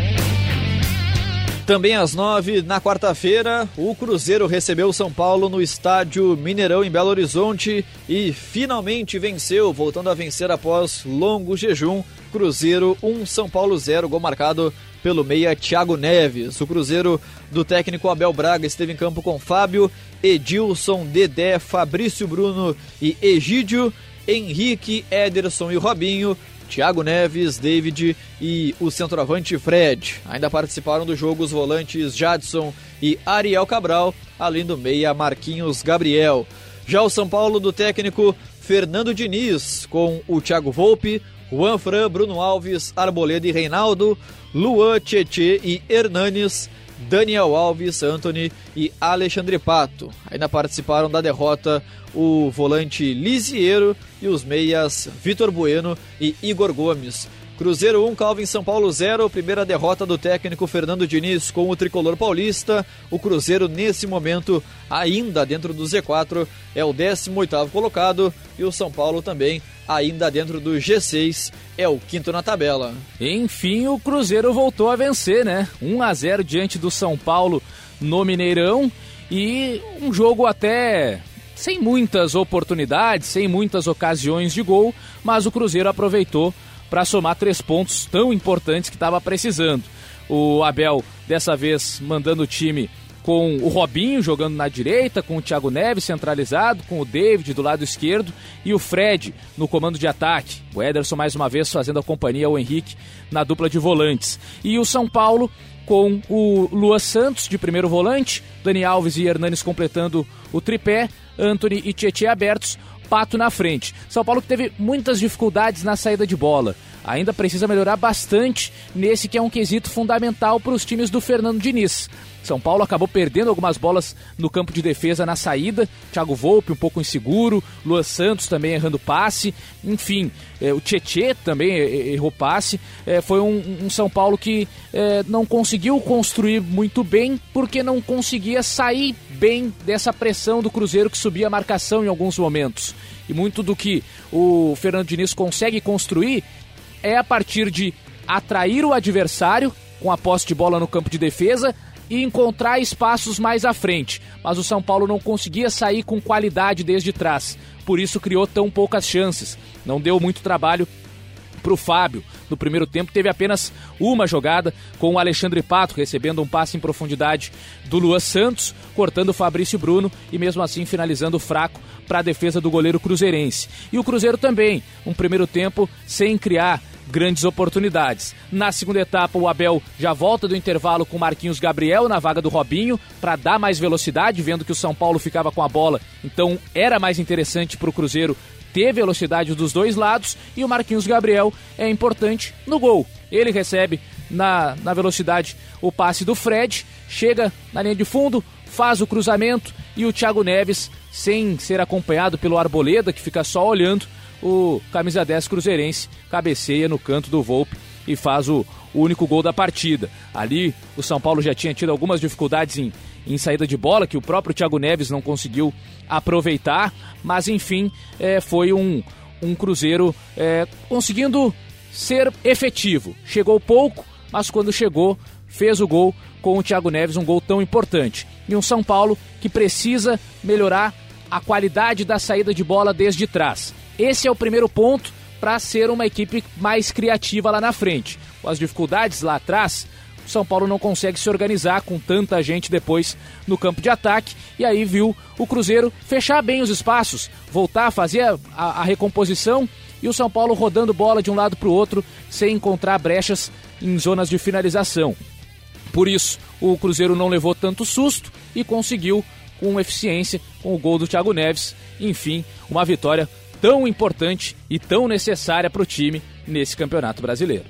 Também às nove, na quarta-feira, o Cruzeiro recebeu o São Paulo no estádio Mineirão, em Belo Horizonte, e finalmente venceu, voltando a vencer após longo jejum. Cruzeiro um, São Paulo zero, gol marcado pelo meia Thiago Neves. O Cruzeiro do técnico Abel Braga esteve em campo com Fábio, Edilson, Dedé, Fabrício Bruno e Egídio, Henrique, Ederson e Robinho, Thiago Neves, David e o centroavante Fred. Ainda participaram do jogo os volantes Jadson e Ariel Cabral, além do meia Marquinhos Gabriel. Já o São Paulo do técnico Fernando Diniz, com o Thiago Volpe, Juan Fran, Bruno Alves, Arboleda e Reinaldo, Luan, Tietê e Hernanes, Daniel Alves, Antony e Alexandre Pato. Ainda participaram da derrota o volante Lisiero e os meias Vitor Bueno e Igor Gomes. Cruzeiro um, Calvin São Paulo zero, primeira derrota do técnico Fernando Diniz com o tricolor paulista. O Cruzeiro, nesse momento, ainda dentro do Z quatro, é o décimo oitavo colocado, e o São Paulo também, ainda dentro do G seis, é o quinto na tabela. Enfim, o Cruzeiro voltou a vencer, né? um a zero diante do São Paulo no Mineirão, e um jogo até sem muitas oportunidades, sem muitas ocasiões de gol, mas o Cruzeiro aproveitou para somar três pontos tão importantes que estava precisando. O Abel, dessa vez, mandando o time com o Robinho jogando na direita, com o Thiago Neves centralizado, com o David do lado esquerdo e o Fred no comando de ataque. O Ederson mais uma vez fazendo a companhia ao Henrique na dupla de volantes. E o São Paulo com o Lua Santos de primeiro volante, Dani Alves e Hernanes completando o tripé, Antony e Tietê abertos, Pato na frente. São Paulo que teve muitas dificuldades na saída de bola. Ainda precisa melhorar bastante nesse que é um quesito fundamental para os times do Fernando Diniz. São Paulo acabou perdendo algumas bolas no campo de defesa na saída. Thiago Volpe um pouco inseguro, Lua Santos também errando passe. Enfim, eh, o Tietê também errou passe. Eh, foi um, um São Paulo que eh, não conseguiu construir muito bem porque não conseguia sair bem dessa pressão do Cruzeiro que subia a marcação em alguns momentos. E muito do que o Fernando Diniz consegue construir é a partir de atrair o adversário com a posse de bola no campo de defesa e encontrar espaços mais à frente. Mas o São Paulo não conseguia sair com qualidade desde trás. Por isso criou tão poucas chances. Não deu muito trabalho para o Fábio. No primeiro tempo teve apenas uma jogada com o Alexandre Pato recebendo um passe em profundidade do Lua Santos, cortando o Fabrício Bruno e mesmo assim finalizando fraco para a defesa do goleiro cruzeirense. E o Cruzeiro também, um primeiro tempo sem criar grandes oportunidades. Na segunda etapa, o Abel já volta do intervalo com Marquinhos Gabriel na vaga do Robinho para dar mais velocidade, vendo que o São Paulo ficava com a bola, então era mais interessante para o Cruzeiro ter velocidade dos dois lados, e o Marquinhos Gabriel é importante no gol. Ele recebe na, na velocidade o passe do Fred, chega na linha de fundo, faz o cruzamento e o Thiago Neves, sem ser acompanhado pelo Arboleda, que fica só olhando, o camisa dez cruzeirense cabeceia no canto do Volpe e faz o, o único gol da partida. Ali o São Paulo já tinha tido algumas dificuldades em, em saída de bola, que o próprio Thiago Neves não conseguiu aproveitar, mas enfim, é, foi um, um Cruzeiro é, conseguindo ser efetivo. Chegou pouco, mas quando chegou, fez o gol com o Thiago Neves, um gol tão importante. E um São Paulo que precisa melhorar a qualidade da saída de bola desde trás. Esse é o primeiro ponto para ser uma equipe mais criativa lá na frente. Com as dificuldades lá atrás, o São Paulo não consegue se organizar com tanta gente depois no campo de ataque, e aí viu o Cruzeiro fechar bem os espaços, voltar a fazer a, a, a recomposição, e o São Paulo rodando bola de um lado para o outro sem encontrar brechas em zonas de finalização. Por isso, o Cruzeiro não levou tanto susto e conseguiu com eficiência, com o gol do Thiago Neves, enfim, uma vitória tão importante e tão necessária para o time nesse Campeonato Brasileiro.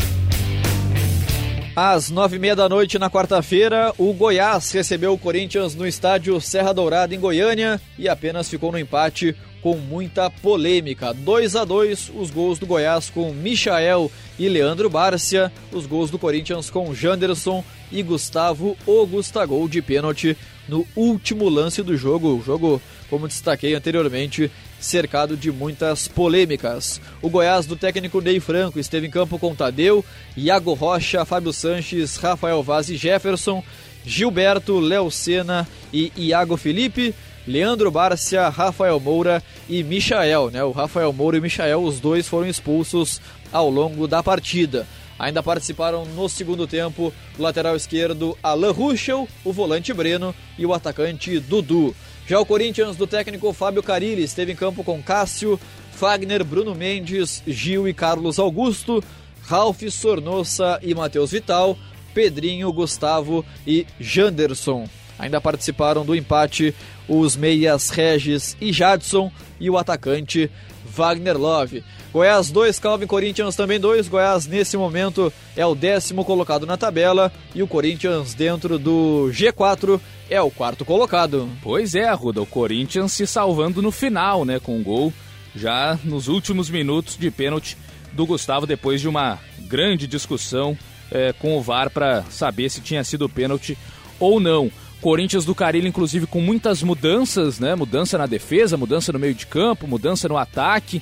Às nove e meia da noite na quarta-feira, o Goiás recebeu o Corinthians no estádio Serra Dourada em Goiânia e apenas ficou no empate com muita polêmica. dois a dois os gols do Goiás com Michael e Leandro Bárcia, os gols do Corinthians com Janderson e Gustavo Ogustagol de pênalti no último lance do jogo. O jogo, como destaquei anteriormente, cercado de muitas polêmicas. O Goiás do técnico Ney Franco esteve em campo com Tadeu, Iago Rocha, Fábio Sanches, Rafael Vaz e Jefferson, Gilberto, Léo Senna e Iago Felipe, Leandro Bárcia, Rafael Moura e Michael, né? O Rafael Moura e o Michael, os dois foram expulsos ao longo da partida. Ainda participaram no segundo tempo o lateral esquerdo Alan Ruschel, o volante Breno e o atacante Dudu. Já o Corinthians do técnico Fábio Carille esteve em campo com Cássio, Fagner, Bruno Mendes, Gil e Carlos Augusto, Ralf Sornossa e Matheus Vital, Pedrinho, Gustavo e Janderson. Ainda participaram do empate os meias Regis e Jadson e o atacante Wagner Love. Goiás dois, Calvin Corinthians também dois. Goiás nesse momento é o décimo colocado na tabela e o Corinthians dentro do G quatro é o quarto colocado. Pois é, Arruda, o Corinthians se salvando no final, né, com um gol já nos últimos minutos de pênalti do Gustavo, depois de uma grande discussão é, com o V A R para saber se tinha sido pênalti ou não. Corinthians do Carille, inclusive, com muitas mudanças, né? Mudança na defesa, mudança no meio de campo, mudança no ataque.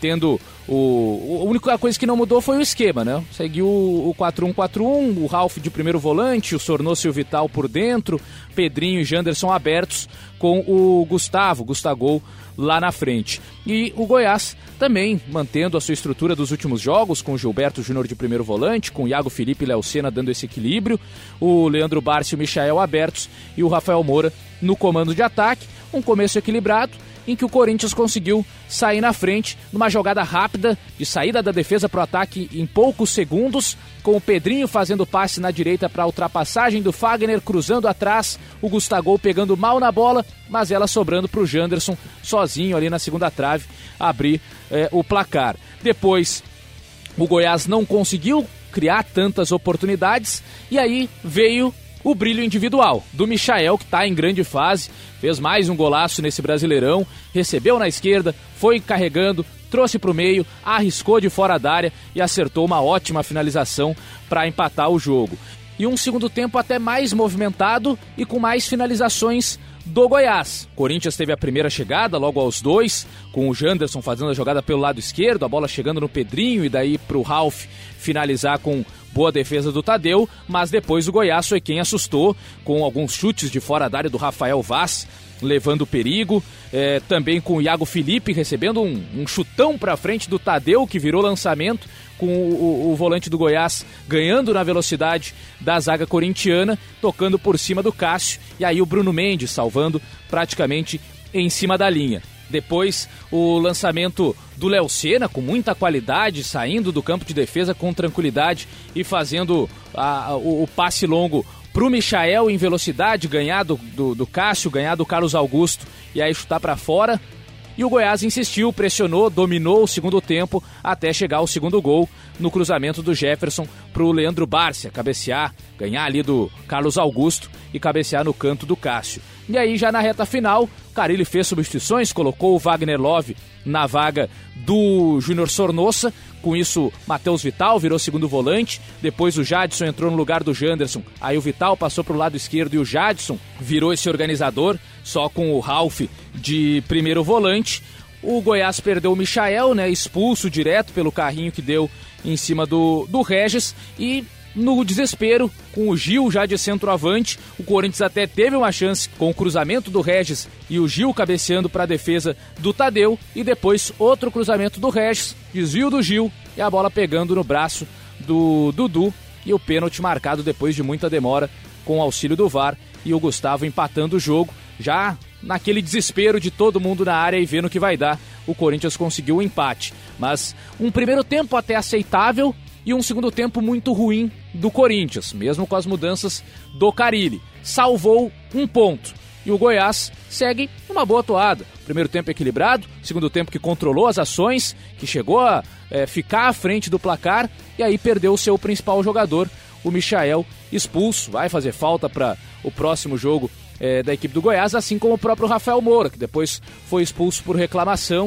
mantendo o... A única coisa que não mudou foi o esquema, né? Seguiu o quatro um quatro um, o Ralf de primeiro volante, o Sornosa e o Vital por dentro, Pedrinho e Janderson abertos, com o Gustavo, Gustagol, lá na frente. E o Goiás também mantendo a sua estrutura dos últimos jogos, com o Gilberto Júnior de primeiro volante, com o Iago Felipe e Léo Sena dando esse equilíbrio, o Leandro Barsi e o Michael abertos e o Rafael Moura no comando de ataque. Um começo equilibrado, em que o Corinthians conseguiu sair na frente numa jogada rápida de saída da defesa para o ataque em poucos segundos, com o Pedrinho fazendo passe na direita para a ultrapassagem do Fagner, cruzando atrás, o Gustagol pegando mal na bola, mas ela sobrando para o Janderson sozinho ali na segunda trave abrir é, o placar. Depois o Goiás não conseguiu criar tantas oportunidades e aí veio o brilho individual do Michael, que está em grande fase, fez mais um golaço nesse Brasileirão, recebeu na esquerda, foi carregando, trouxe para o meio, arriscou de fora da área e acertou uma ótima finalização para empatar o jogo. E um segundo tempo até mais movimentado e com mais finalizações do Goiás. Corinthians teve a primeira chegada logo aos dois, com o Janderson fazendo a jogada pelo lado esquerdo, a bola chegando no Pedrinho e daí para o Ralf finalizar com boa defesa do Tadeu, mas depois o Goiás foi quem assustou, com alguns chutes de fora da área do Rafael Vaz, levando perigo, é, também com o Iago Felipe recebendo um, um chutão para frente do Tadeu, que virou lançamento, com o, o, o volante do Goiás ganhando na velocidade da zaga corintiana, tocando por cima do Cássio, e aí o Bruno Mendes salvando praticamente em cima da linha. Depois o lançamento do Léo Sena, com muita qualidade, saindo do campo de defesa com tranquilidade e fazendo a, o, o passe longo para o Michael em velocidade, ganhar do, do, do Cássio, ganhar do Carlos Augusto e aí chutar para fora. E o Goiás insistiu, pressionou, dominou o segundo tempo até chegar ao segundo gol no cruzamento do Jefferson para o Leandro Bárcia cabecear, ganhar ali do Carlos Augusto e cabecear no canto do Cássio. E aí já na reta final, Carille fez substituições, colocou o Wagner Love na vaga do Júnior Sornosa, com isso Matheus Vital virou segundo volante, depois o Jadson entrou no lugar do Janderson, aí o Vital passou para o lado esquerdo e o Jadson virou esse organizador, só com o Ralf de primeiro volante. O Goiás perdeu o Michael, né, expulso direto pelo carrinho que deu em cima do, do Regis, e no desespero, com o Gil já de centroavante, o Corinthians até teve uma chance com o cruzamento do Regis e o Gil cabeceando para a defesa do Tadeu, e depois outro cruzamento do Regis, desvio do Gil e a bola pegando no braço do Dudu, e o pênalti marcado depois de muita demora com o auxílio do V A R e o Gustavo empatando o jogo. Já naquele desespero de todo mundo na área e vendo o que vai dar, o Corinthians conseguiu o empate. Mas um primeiro tempo até aceitável e um segundo tempo muito ruim do Corinthians, mesmo com as mudanças do Carille. Salvou um ponto e o Goiás segue uma boa atuada. Primeiro tempo equilibrado, segundo tempo que controlou as ações, que chegou a é, ficar à frente do placar e aí perdeu o seu principal jogador, o Michael, expulso. Vai fazer falta para o próximo jogo é, da equipe do Goiás, assim como o próprio Rafael Moura, que depois foi expulso por reclamação.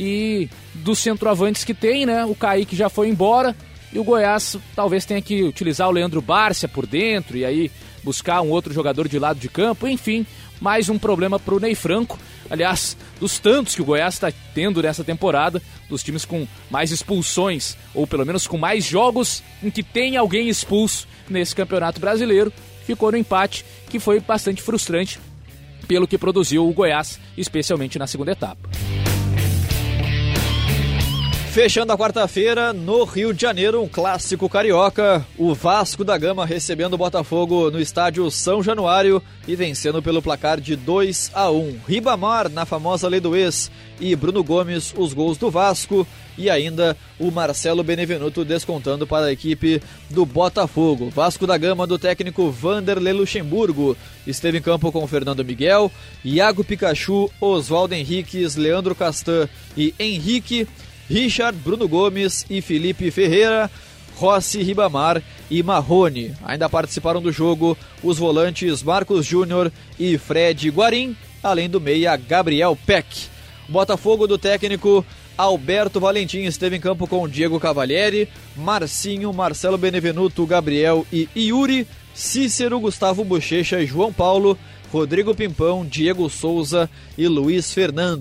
E dos centroavantes que tem, né, o Kaique já foi embora, e o Goiás talvez tenha que utilizar o Leandro Bárcia por dentro e aí buscar um outro jogador de lado de campo. Enfim, mais um problema para o Ney Franco. Aliás, dos tantos que o Goiás está tendo nessa temporada, dos times com mais expulsões, ou pelo menos com mais jogos em que tem alguém expulso nesse Campeonato Brasileiro, ficou no empate, que foi bastante frustrante pelo que produziu o Goiás, especialmente na segunda etapa. Fechando a quarta-feira, no Rio de Janeiro, um clássico carioca, o Vasco da Gama recebendo o Botafogo no estádio São Januário e vencendo pelo placar de dois a um. Ribamar na famosa lei do ex e Bruno Gomes os gols do Vasco, e ainda o Marcelo Benevenuto descontando para a equipe do Botafogo. Vasco da Gama do técnico Vanderlei Luxemburgo esteve em campo com Fernando Miguel, Iago Pikachu, Oswaldo Henriques, Leandro Castan e Henrique, Richard, Bruno Gomes e Felipe Ferreira, Rossi, Ribamar e Marrone. Ainda participaram do jogo os volantes Marcos Júnior e Fred Guarim, além do meia Gabriel Peck. Botafogo do técnico Alberto Valentim esteve em campo com Diego Cavalieri, Marcinho, Marcelo Benevenuto, Gabriel e Yuri, Cícero, Gustavo Bochecha e João Paulo, Rodrigo Pimpão, Diego Souza e Luiz Fernando.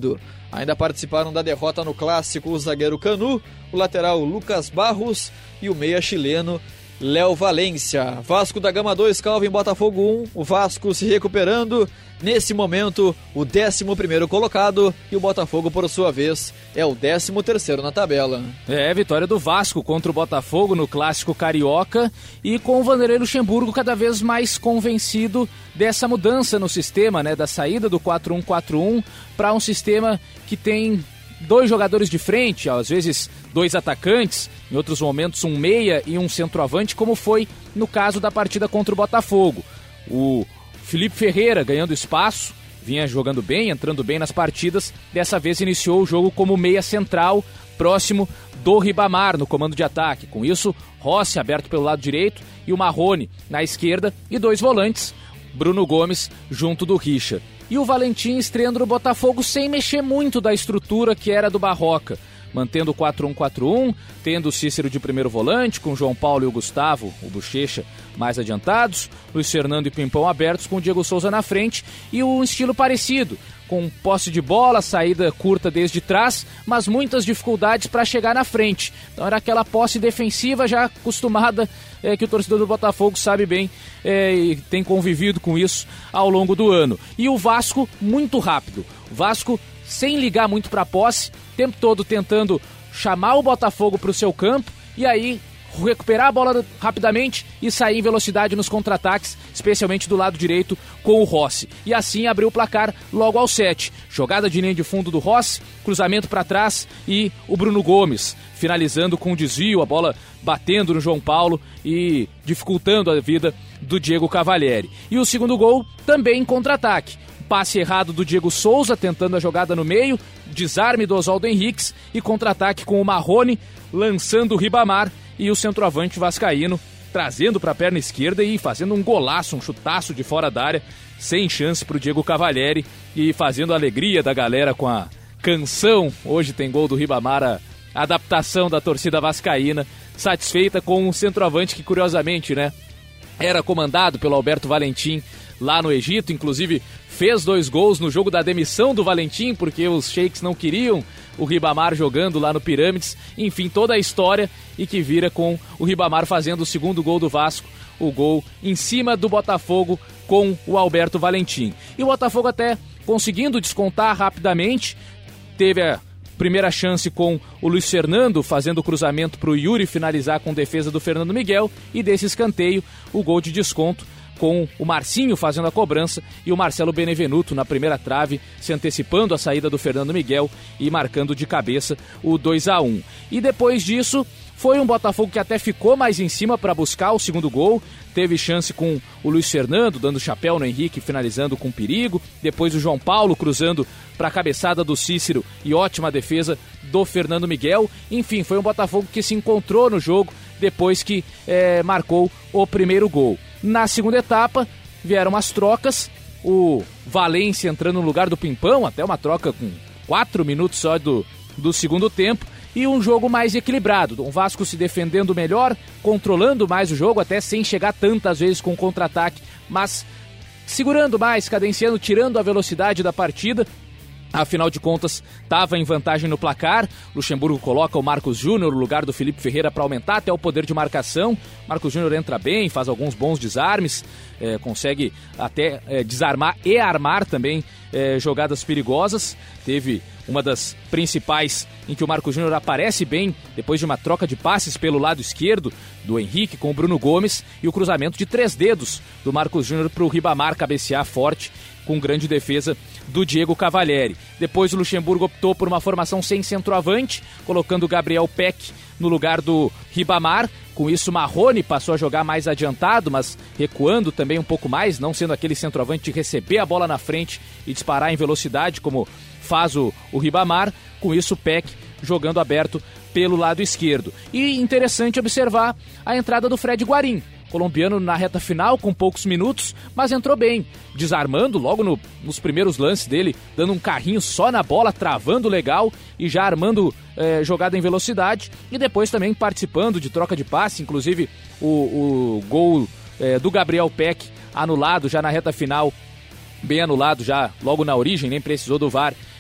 Ainda participaram da derrota no clássico o zagueiro Canu, o lateral Lucas Barros e o meia chileno Léo Valência. Vasco da Gama dois, Calvin Botafogo um, o Vasco se recuperando, nesse momento o décimo primeiro colocado, e o Botafogo, por sua vez, é o décimo terceiro na tabela. É, vitória do Vasco contra o Botafogo no clássico carioca, e com o Vanderlei Luxemburgo cada vez mais convencido dessa mudança no sistema, né, da saída do quatro um quatro um para um sistema que tem dois jogadores de frente, às vezes dois atacantes, em outros momentos um meia e um centroavante, como foi no caso da partida contra o Botafogo. O Felipe Ferreira ganhando espaço, vinha jogando bem, entrando bem nas partidas, dessa vez iniciou o jogo como meia central, próximo do Ribamar no comando de ataque. Com isso, Rossi aberto pelo lado direito e o Marrone na esquerda, e dois volantes, Bruno Gomes junto do Richa. E o Valentim estreando no Botafogo sem mexer muito da estrutura que era do Barroca, mantendo o quatro um quatro um, tendo o Cícero de primeiro volante, com o João Paulo e o Gustavo, o Bochecha, mais adiantados, Luiz Fernando e Pimpão abertos, com o Diego Souza na frente, e um estilo parecido, com posse de bola, saída curta desde trás, mas muitas dificuldades para chegar na frente. Então era aquela posse defensiva já acostumada, é, que o torcedor do Botafogo sabe bem, é, e tem convivido com isso ao longo do ano. E o Vasco muito rápido, o Vasco sem ligar muito para a posse, o tempo todo tentando chamar o Botafogo para o seu campo, e aí recuperar a bola rapidamente e sair em velocidade nos contra-ataques, especialmente do lado direito com o Rossi. E assim abriu o placar logo aos sete. Jogada de linha de fundo do Rossi, cruzamento para trás e o Bruno Gomes finalizando com desvio, a bola batendo no João Paulo e dificultando a vida do Diego Cavalieri. E o segundo gol também em contra-ataque. Passe errado do Diego Souza, tentando a jogada no meio, desarme do Oswaldo Henriques e contra-ataque com o Marrone, lançando o Ribamar e o centroavante vascaíno, trazendo para a perna esquerda e fazendo um golaço, um chutaço de fora da área, sem chance para o Diego Cavalieri, e fazendo a alegria da galera com a canção. Hoje tem gol do Ribamar, a adaptação da torcida vascaína, satisfeita com um centroavante que, curiosamente, né, era comandado pelo Alberto Valentim lá no Egito, inclusive fez dois gols no jogo da demissão do Valentim, porque os Sheiks não queriam o Ribamar jogando lá no Pirâmides. Enfim, toda a história, e que vira com o Ribamar fazendo o segundo gol do Vasco, o gol em cima do Botafogo com o Alberto Valentim. E o Botafogo até conseguindo descontar rapidamente, teve a primeira chance com o Luiz Fernando fazendo o cruzamento para o Yuri finalizar com defesa do Fernando Miguel, e desse escanteio o gol de desconto com o Marcinho fazendo a cobrança e o Marcelo Benevenuto na primeira trave, se antecipando a saída do Fernando Miguel e marcando de cabeça o dois a um. E depois disso, foi um Botafogo que até ficou mais em cima para buscar o segundo gol, teve chance com o Luiz Fernando dando chapéu no Henrique, finalizando com perigo, depois o João Paulo cruzando para a cabeçada do Cícero e ótima defesa do Fernando Miguel. Enfim, foi um Botafogo que se encontrou no jogo depois que é, marcou o primeiro gol. Na segunda etapa, vieram as trocas, o Valência entrando no lugar do Pimpão, até uma troca com quatro minutos só do, do segundo tempo, e um jogo mais equilibrado, o Vasco se defendendo melhor, controlando mais o jogo, até sem chegar tantas vezes com contra-ataque, mas segurando mais, cadenciando, tirando a velocidade da partida. Afinal de contas, estava em vantagem no placar. Luxemburgo coloca o Marcos Júnior no lugar do Felipe Ferreira para aumentar até o poder de marcação. Marcos Júnior entra bem, faz alguns bons desarmes, é, consegue até é, desarmar e armar também é, jogadas perigosas. Teve uma das principais em que o Marcos Júnior aparece bem depois de uma troca de passes pelo lado esquerdo do Henrique com o Bruno Gomes, e o cruzamento de três dedos do Marcos Júnior para o Ribamar cabecear forte, com grande defesa do Diego Cavalieri. Depois o Luxemburgo optou por uma formação sem centroavante, colocando o Gabriel Peck no lugar do Ribamar. Com isso, Marrone passou a jogar mais adiantado, mas recuando também um pouco mais, não sendo aquele centroavante de receber a bola na frente e disparar em velocidade, como faz o, o Ribamar. Com isso, o Peck jogando aberto pelo lado esquerdo. E interessante observar a entrada do Fred Guarim, colombiano na reta final, com poucos minutos, mas entrou bem, desarmando logo no, nos primeiros lances dele, dando um carrinho só na bola, travando legal e já armando eh, jogada em velocidade, e depois também participando de troca de passe, inclusive o, o gol eh, do Gabriel Peck anulado já na reta final, bem anulado já logo na origem, nem precisou do V A R,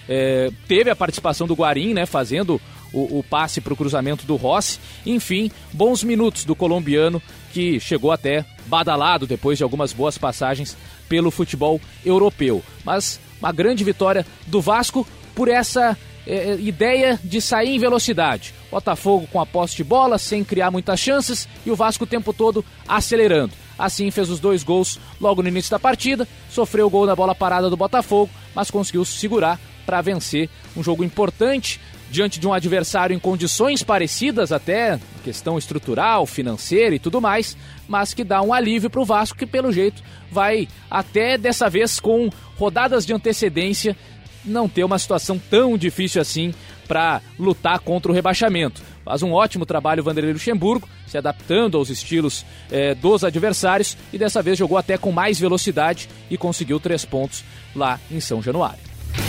É, teve a participação do Guarim, né, fazendo o, o passe para o cruzamento do Rossi. Enfim, bons minutos do colombiano, que chegou até badalado depois de algumas boas passagens pelo futebol europeu. Mas uma grande vitória do Vasco por essa é, ideia de sair em velocidade. Botafogo com a posse de bola, sem criar muitas chances, e o Vasco o tempo todo acelerando. Assim fez os dois gols logo no início da partida, sofreu o gol na bola parada do Botafogo, mas conseguiu se segurar para vencer um jogo importante diante de um adversário em condições parecidas, até questão estrutural, financeira e tudo mais, mas que dá um alívio para o Vasco, que pelo jeito vai até dessa vez com rodadas de antecedência não ter uma situação tão difícil assim para lutar contra o rebaixamento. Faz um ótimo trabalho o Vanderlei Luxemburgo, se adaptando aos estilos eh, dos adversários, e dessa vez jogou até com mais velocidade e conseguiu três pontos lá em São Januário.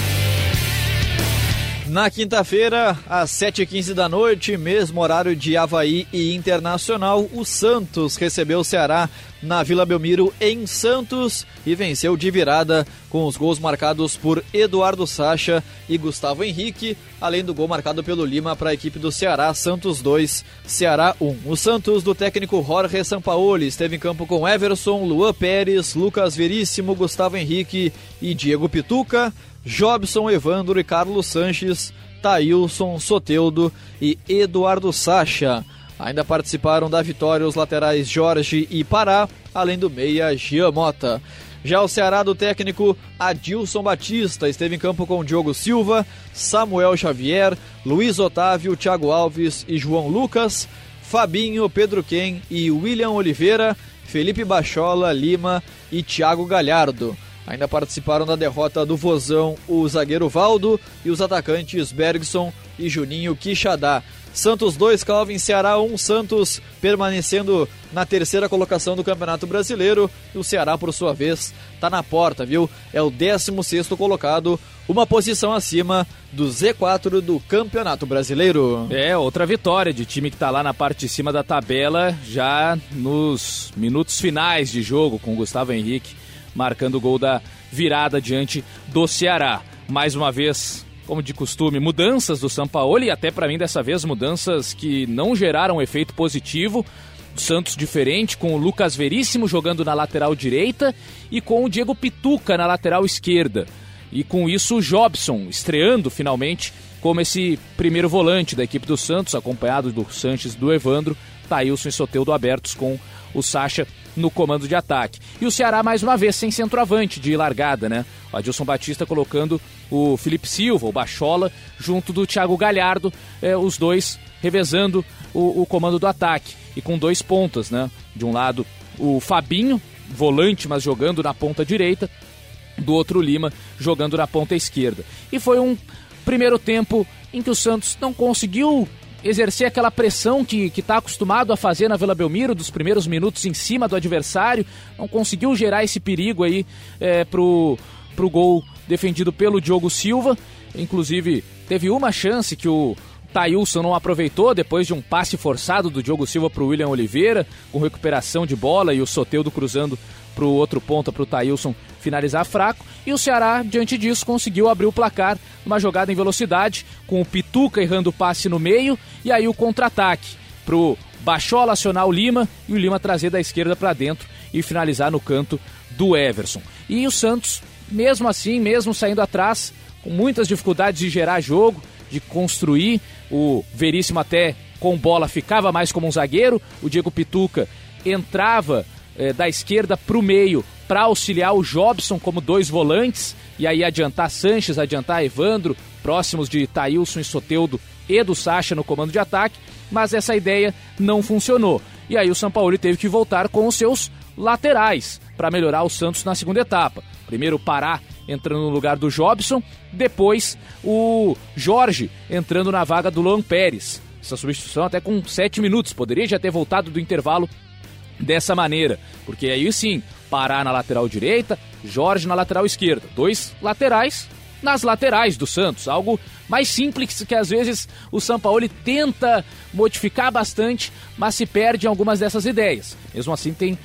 Na quinta-feira, às sete e quinze da noite, mesmo horário de Avaí e Internacional, o Santos recebeu o Ceará na Vila Belmiro em Santos e venceu de virada com os gols marcados por Eduardo Sacha e Gustavo Henrique, além do gol marcado pelo Lima para a equipe do Ceará. Santos dois, Ceará um. O Santos do técnico Jorge Sampaoli esteve em campo com Everson, Luan Pérez, Lucas Veríssimo, Gustavo Henrique e Diego Pituca, Jobson, Evandro e Carlos Sanches, Thailson, Soteldo e Eduardo Sacha. Ainda participaram da vitória os laterais Jorge e Pará, além do meia Jean Mota. Já o Ceará do técnico Adilson Batista esteve em campo com Diogo Silva, Samuel Xavier, Luiz Otávio, Thiago Alves e João Lucas, Fabinho, Pedro Ken e William Oliveira, Felipe Bachola, Lima e Thiago Galhardo. Ainda participaram da derrota do Vozão o zagueiro Valdo e os atacantes Bergson e Juninho Quixadá. Santos dois, Calvin, Ceará um, Santos permanecendo na terceira colocação do Campeonato Brasileiro, e o Ceará, por sua vez, está na porta, viu? É o décimo sexto colocado, uma posição acima do Z quatro do Campeonato Brasileiro. É, outra vitória de time que está lá na parte de cima da tabela, já nos minutos finais de jogo, com o Gustavo Henrique marcando o gol da virada diante do Ceará. Mais uma vez, como de costume, mudanças do Sampaoli, e até para mim dessa vez mudanças que não geraram efeito positivo. O Santos diferente, com o Lucas Veríssimo jogando na lateral direita e com o Diego Pituca na lateral esquerda. E com isso o Jobson estreando finalmente como esse primeiro volante da equipe do Santos, acompanhado do Sanches e do Evandro, Thailson e Soteldo abertos com o Sacha no comando de ataque. E o Ceará mais uma vez sem centroavante de largada, né? O Adilson Batista colocando o Felipe Silva, o Bachola, junto do Thiago Galhardo, eh, os dois revezando o, o comando do ataque. E com dois pontas, né? De um lado o Fabinho, volante, mas jogando na ponta direita, do outro Lima, jogando na ponta esquerda. E foi um primeiro tempo em que o Santos não conseguiu exercer aquela pressão que está acostumado a fazer na Vila Belmiro, dos primeiros minutos em cima do adversário, não conseguiu gerar esse perigo aí é, pro, pro gol defendido pelo Diogo Silva. Inclusive teve uma chance que o Thailson não aproveitou, depois de um passe forçado do Diogo Silva para o William Oliveira, com recuperação de bola e o Soteldo cruzando para o outro ponta, para o Thailson finalizar fraco. E o Ceará, diante disso, conseguiu abrir o placar numa jogada em velocidade, com o Pituca errando o passe no meio, e aí o contra-ataque para o Bachola acionar o Lima e o Lima trazer da esquerda para dentro e finalizar no canto do Everson. E o Santos, mesmo assim, mesmo saindo atrás, com muitas dificuldades de gerar jogo, de construir, o Veríssimo até com bola ficava mais como um zagueiro, o Diego Pituca entrava eh, da esquerda para o meio para auxiliar o Jobson como dois volantes, e aí adiantar Sanches, adiantar Evandro, próximos de Thailson e Soteldo e do Sacha no comando de ataque, mas essa ideia não funcionou. E aí o Sampaoli teve que voltar com os seus laterais para melhorar o Santos na segunda etapa. Primeiro o Pará entrando no lugar do Jobson, depois o Jorge entrando na vaga do Luan Pérez. Essa substituição até com sete minutos, poderia já ter voltado do intervalo dessa maneira, porque aí sim, Pará na lateral direita, Jorge na lateral esquerda, dois laterais nas laterais do Santos, algo mais simples que às vezes o Sampaoli tenta modificar bastante, mas se perde em algumas dessas ideias. Mesmo assim tem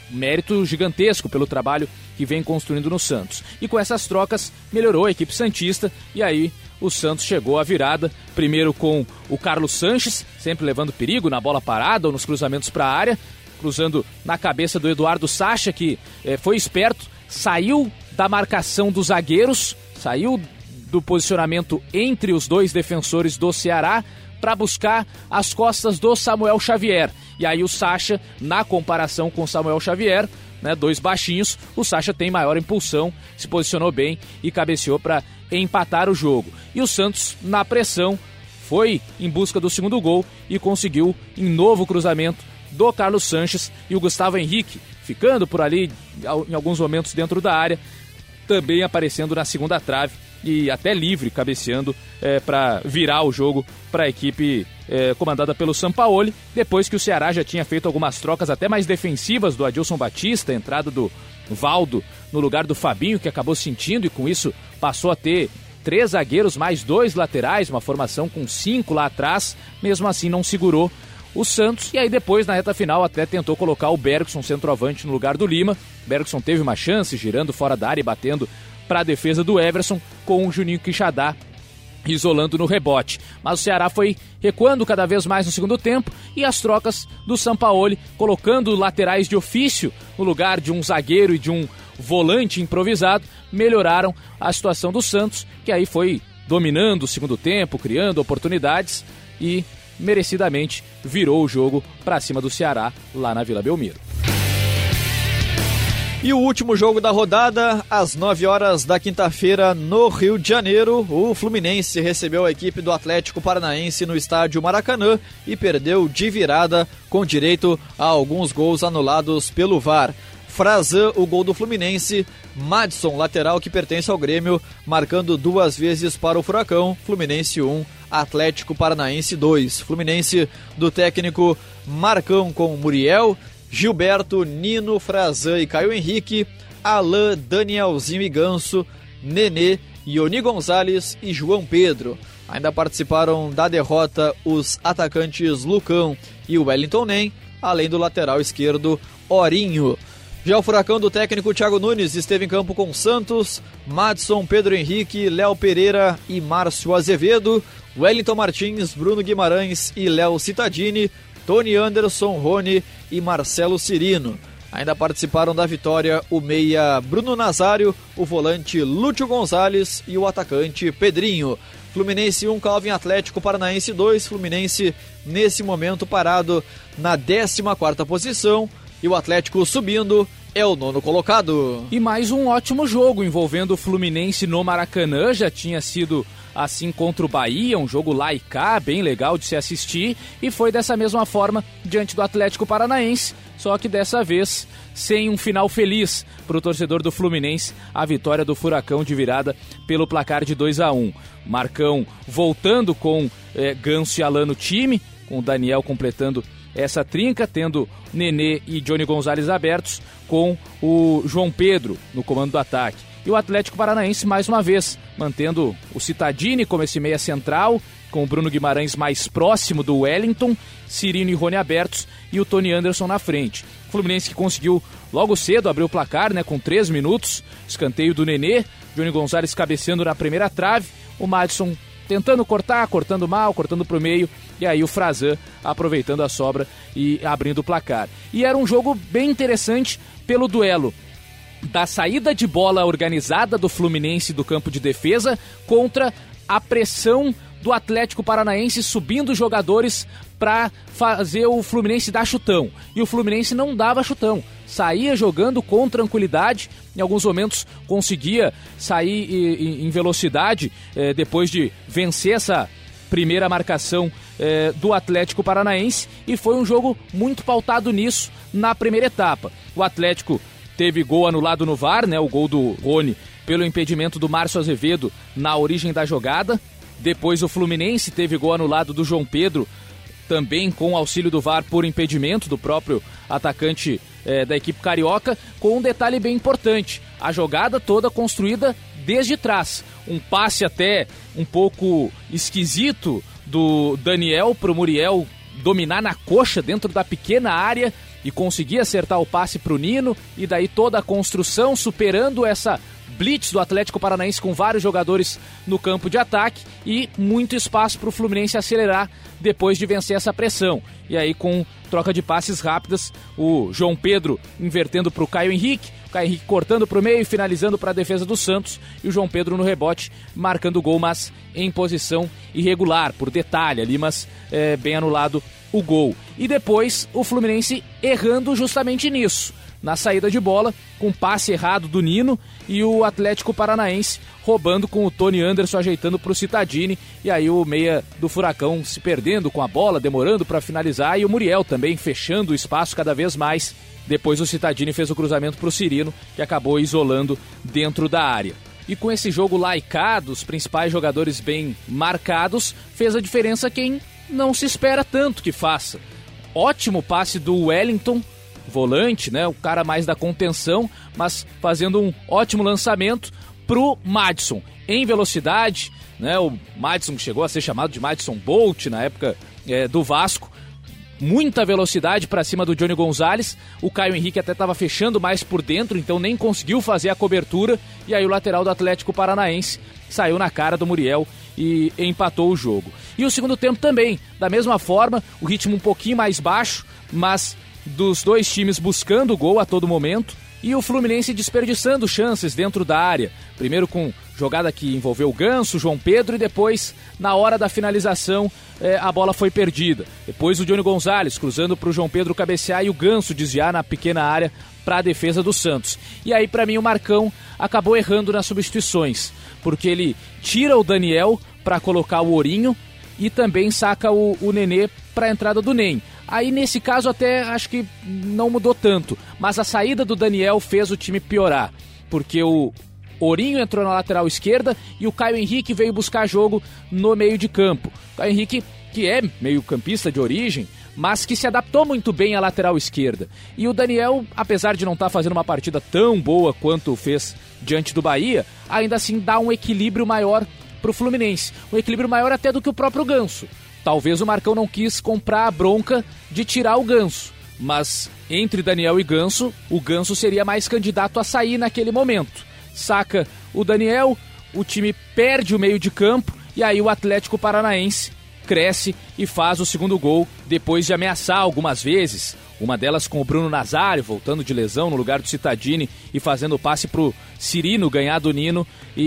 mérito gigantesco pelo trabalho que vem construindo no Santos. E com essas trocas melhorou a equipe santista e aí o Santos chegou à virada, primeiro com o Carlos Sanches, sempre levando perigo na bola parada ou nos cruzamentos para a área, cruzando na cabeça do Eduardo Sacha, que eh, foi esperto, saiu da marcação dos zagueiros, saiu do posicionamento entre os dois defensores do Ceará para buscar as costas do Samuel Xavier. E aí o Sacha, na comparação com o Samuel Xavier, né, dois baixinhos, o Sacha tem maior impulsão, se posicionou bem e cabeceou para empatar o jogo. E o Santos, na pressão, foi em busca do segundo gol e conseguiu em novo cruzamento do Carlos Sanches, e o Gustavo Henrique, ficando por ali em alguns momentos dentro da área, também aparecendo na segunda trave e até livre, cabeceando é, para virar o jogo para a equipe é, comandada pelo Sampaoli, depois que o Ceará já tinha feito algumas trocas até mais defensivas do Adilson Batista, a entrada do Valdo no lugar do Fabinho, que acabou sentindo e com isso passou a ter três zagueiros mais dois laterais, uma formação com cinco lá atrás, mesmo assim não segurou o Santos, e aí depois na reta final até tentou colocar o Bergson centroavante no lugar do Lima. Bergson teve uma chance, girando fora da área e batendo para a defesa do Everson, com o Juninho Quixadá isolando no rebote. Mas o Ceará foi recuando cada vez mais no segundo tempo e as trocas do Sampaoli, colocando laterais de ofício no lugar de um zagueiro e de um volante improvisado, melhoraram a situação do Santos, que aí foi dominando o segundo tempo, criando oportunidades e merecidamente virou o jogo para cima do Ceará lá na Vila Belmiro. E o último jogo da rodada, às nove horas da quinta-feira, no Rio de Janeiro, o Fluminense recebeu a equipe do Atlético Paranaense no estádio Maracanã e perdeu de virada, com direito a alguns gols anulados pelo V A R. Frazan, o gol do Fluminense, Madison, lateral que pertence ao Grêmio, marcando duas vezes para o Furacão, Fluminense um, Atlético Paranaense dois. Fluminense do técnico Marcão com Muriel, Gilberto, Nino, Frazan e Caio Henrique, Alain, Danielzinho e Ganso, Nenê, Ioni Gonzalez e João Pedro. Ainda participaram da derrota os atacantes Lucão e Wellington Nem, além do lateral esquerdo Orinho. Já o Furacão do técnico Thiago Nunes esteve em campo com Santos, Madison, Pedro Henrique, Léo Pereira e Márcio Azevedo, Wellington Martins, Bruno Guimarães e Léo Cittadini, Tony Anderson, Rony e Marcelo Cirino. Ainda participaram da vitória o meia Bruno Nazário, o volante Lúcio Gonzalez e o atacante Pedrinho. Fluminense um, Calvin Atlético Paranaense dois, Fluminense nesse momento parado na décima quarta posição e o Atlético subindo é o nono colocado. E mais um ótimo jogo envolvendo o Fluminense no Maracanã, já tinha sido assim contra o Bahia, um jogo lá e cá, bem legal de se assistir, e foi dessa mesma forma diante do Atlético Paranaense, só que dessa vez sem um final feliz para o torcedor do Fluminense, a vitória do Furacão de virada pelo placar de dois a um. Marcão voltando com é, Ganso e Alain no time, com o Daniel completando essa trinca, tendo Nenê e Johnny Gonzalez abertos, com o João Pedro no comando do ataque. E o Atlético Paranaense, mais uma vez, mantendo o Cittadini como esse meia central, com o Bruno Guimarães mais próximo do Wellington, Cirino e Rony abertos e o Tony Anderson na frente. O Fluminense que conseguiu logo cedo abrir o placar, né, com três minutos, escanteio do Nenê, Johnny Gonzalez cabeceando na primeira trave, o Madison tentando cortar, cortando mal, cortando pro meio, e aí o Frazan aproveitando a sobra e abrindo o placar. E era um jogo bem interessante pelo duelo da saída de bola organizada do Fluminense do campo de defesa contra a pressão do Atlético Paranaense subindo jogadores para fazer o Fluminense dar chutão. E o Fluminense não dava chutão, saía jogando com tranquilidade, em alguns momentos conseguia sair em velocidade eh, depois de vencer essa primeira marcação eh, do Atlético Paranaense, e foi um jogo muito pautado nisso na primeira etapa. O Atlético teve gol anulado no V A R, né, o gol do Rony pelo impedimento do Márcio Azevedo na origem da jogada. Depois o Fluminense teve gol anulado do João Pedro, também com auxílio do V A R por impedimento do próprio atacante eh, da equipe carioca, com um detalhe bem importante: a jogada toda construída desde trás. Um passe até um pouco esquisito do Daniel para o Muriel dominar na coxa dentro da pequena área e conseguir acertar o passe para o Nino, e daí toda a construção superando essa blitz do Atlético Paranaense com vários jogadores no campo de ataque e muito espaço para o Fluminense acelerar depois de vencer essa pressão. E aí com troca de passes rápidas, o João Pedro invertendo para o Caio Henrique, o Caio Henrique cortando para o meio e finalizando para a defesa do Santos, e o João Pedro no rebote marcando o gol, mas em posição irregular, por detalhe ali, mas é, bem anulado o gol. E depois o Fluminense errando justamente nisso, na saída de bola, com passe errado do Nino, e o Atlético Paranaense roubando com o Tony Anderson ajeitando para o Cittadini, e aí o meia do Furacão se perdendo com a bola, demorando para finalizar, e o Muriel também fechando o espaço cada vez mais. Depois o Cittadini fez o cruzamento para o Cirino, que acabou isolando dentro da área. E com esse jogo laicado, os principais jogadores bem marcados, fez a diferença quem não se espera tanto que faça. Ótimo passe do Wellington, volante, né, o cara mais da contenção, mas fazendo um ótimo lançamento pro Madison, em velocidade, né, o Madison chegou a ser chamado de Madison Bolt na época é, do Vasco, muita velocidade para cima do Johnny Gonzalez, o Caio Henrique até estava fechando mais por dentro, então nem conseguiu fazer a cobertura, e aí o lateral do Atlético Paranaense saiu na cara do Muriel e empatou o jogo. E o segundo tempo também, da mesma forma, o ritmo um pouquinho mais baixo, mas dos dois times buscando o gol a todo momento, e o Fluminense desperdiçando chances dentro da área, primeiro com jogada que envolveu o Ganso, João Pedro, e depois, na hora da finalização, eh, a bola foi perdida. Depois o Johnny Gonzalez cruzando para o João Pedro cabecear e o Ganso desviar na pequena área para a defesa do Santos. E aí, para mim, o Marcão acabou errando nas substituições, porque ele tira o Daniel para colocar o Ourinho e também saca o, o Nenê para a entrada do Nen. Aí, nesse caso, até acho que não mudou tanto, mas a saída do Daniel fez o time piorar, porque o Ourinho entrou na lateral esquerda e o Caio Henrique veio buscar jogo no meio de campo. O Caio Henrique, que é meio campista de origem, mas que se adaptou muito bem à lateral esquerda. E o Daniel, apesar de não estar fazendo uma partida tão boa quanto fez diante do Bahia, ainda assim dá um equilíbrio maior para o Fluminense, um equilíbrio maior até do que o próprio Ganso. Talvez o Marcão não quis comprar a bronca de tirar o Ganso, mas entre Daniel e Ganso, o Ganso seria mais candidato a sair naquele momento. Saca o Daniel, o time perde o meio de campo, e aí o Atlético Paranaense cresce e faz o segundo gol depois de ameaçar algumas vezes. Uma delas com o Bruno Nazário, voltando de lesão no lugar do Cittadini e fazendo o passe pro Cirino ganhar do Nino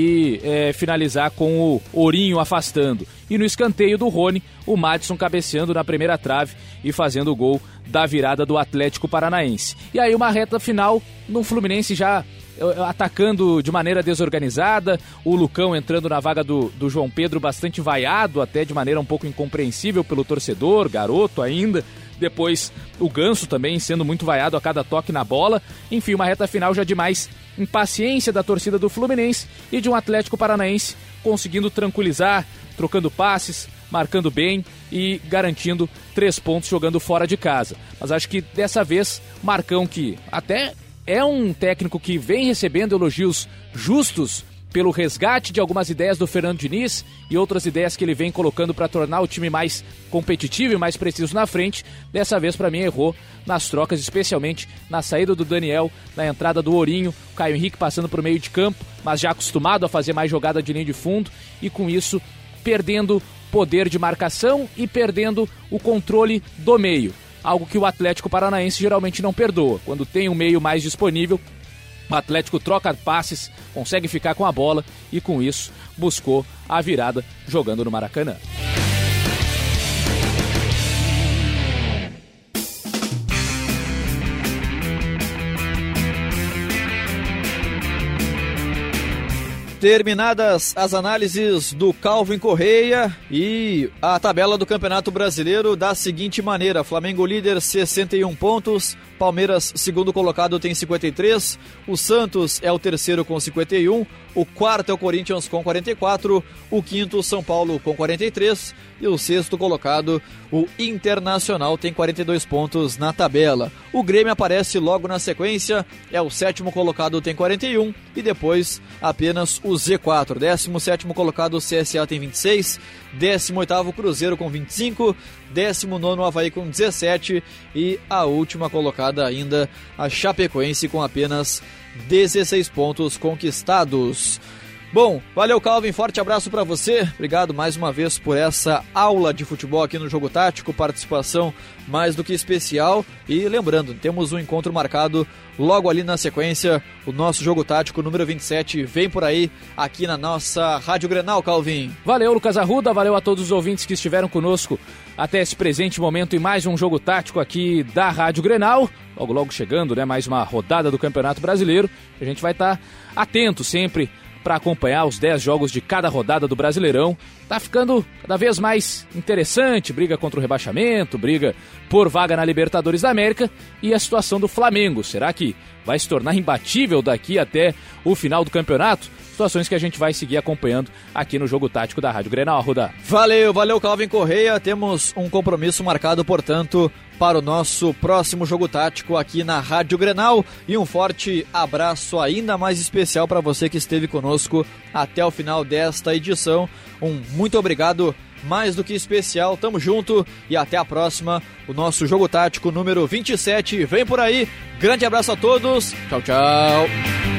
e é, finalizar com o Ourinho afastando. E no escanteio do Rony, o Madison cabeceando na primeira trave e fazendo o gol da virada do Atlético Paranaense. E aí uma reta final no Fluminense já atacando de maneira desorganizada, o Lucão entrando na vaga do, do João Pedro bastante vaiado, até de maneira um pouco incompreensível pelo torcedor, garoto ainda. Depois o Ganso também sendo muito vaiado a cada toque na bola. Enfim, uma reta final já de mais impaciência da torcida do Fluminense e de um Atlético Paranaense conseguindo tranquilizar, trocando passes, marcando bem e garantindo três pontos jogando fora de casa. Mas acho que dessa vez, Marcão, que até é um técnico que vem recebendo elogios justos pelo resgate de algumas ideias do Fernando Diniz e outras ideias que ele vem colocando para tornar o time mais competitivo e mais preciso na frente. Dessa vez, para mim, errou nas trocas, especialmente na saída do Daniel, na entrada do Ourinho, o Caio Henrique passando para o meio de campo, mas já acostumado a fazer mais jogada de linha de fundo, e com isso perdendo poder de marcação e perdendo o controle do meio. Algo que o Atlético Paranaense geralmente não perdoa. Quando tem um meio mais disponível, o Atlético troca passes, consegue ficar com a bola e com isso buscou a virada jogando no Maracanã. Terminadas as análises do Calvin Correia e a tabela do Campeonato Brasileiro da seguinte maneira: Flamengo líder, sessenta e um pontos, Palmeiras segundo colocado tem cinquenta e três, o Santos é o terceiro com cinquenta e um, o quarto é o Corinthians com quarenta e quatro, o quinto São Paulo com quarenta e três e o sexto colocado, o Internacional, tem quarenta e dois pontos na tabela. O Grêmio aparece logo na sequência, é o sétimo colocado, tem quarenta e um, e depois apenas o Z quatro. décimo sétimo colocado, o C S A, tem vinte e seis, décimo oitavo Cruzeiro com vinte e cinco, décimo nono Avaí com dezessete e a última colocada ainda, a Chapecoense, com apenas dezesseis pontos conquistados. Bom, valeu, Calvin, forte abraço para você, obrigado mais uma vez por essa aula de futebol aqui no Jogo Tático, participação mais do que especial, e lembrando, temos um encontro marcado logo ali na sequência, o nosso Jogo Tático número vinte e sete vem por aí, aqui na nossa Rádio Grenal, Calvin. Valeu, Lucas Arruda, valeu a todos os ouvintes que estiveram conosco até esse presente momento em mais um Jogo Tático aqui da Rádio Grenal, logo logo chegando, né, mais uma rodada do Campeonato Brasileiro, a gente vai estar atento sempre para acompanhar os dez jogos de cada rodada do Brasileirão. Tá ficando cada vez mais interessante, briga contra o rebaixamento, briga por vaga na Libertadores da América, e a situação do Flamengo, será que vai se tornar imbatível daqui até o final do campeonato? Situações que a gente vai seguir acompanhando aqui no Jogo Tático da Rádio Grenal, Arruda. Valeu, valeu, Calvin Correia, temos um compromisso marcado, portanto, para o nosso próximo Jogo Tático aqui na Rádio Grenal, e um forte abraço ainda mais especial para você que esteve conosco até o final desta edição. Um muito obrigado, mais do que especial, tamo junto e até a próxima, o nosso Jogo Tático número vinte e sete vem por aí. Grande abraço a todos, tchau, tchau.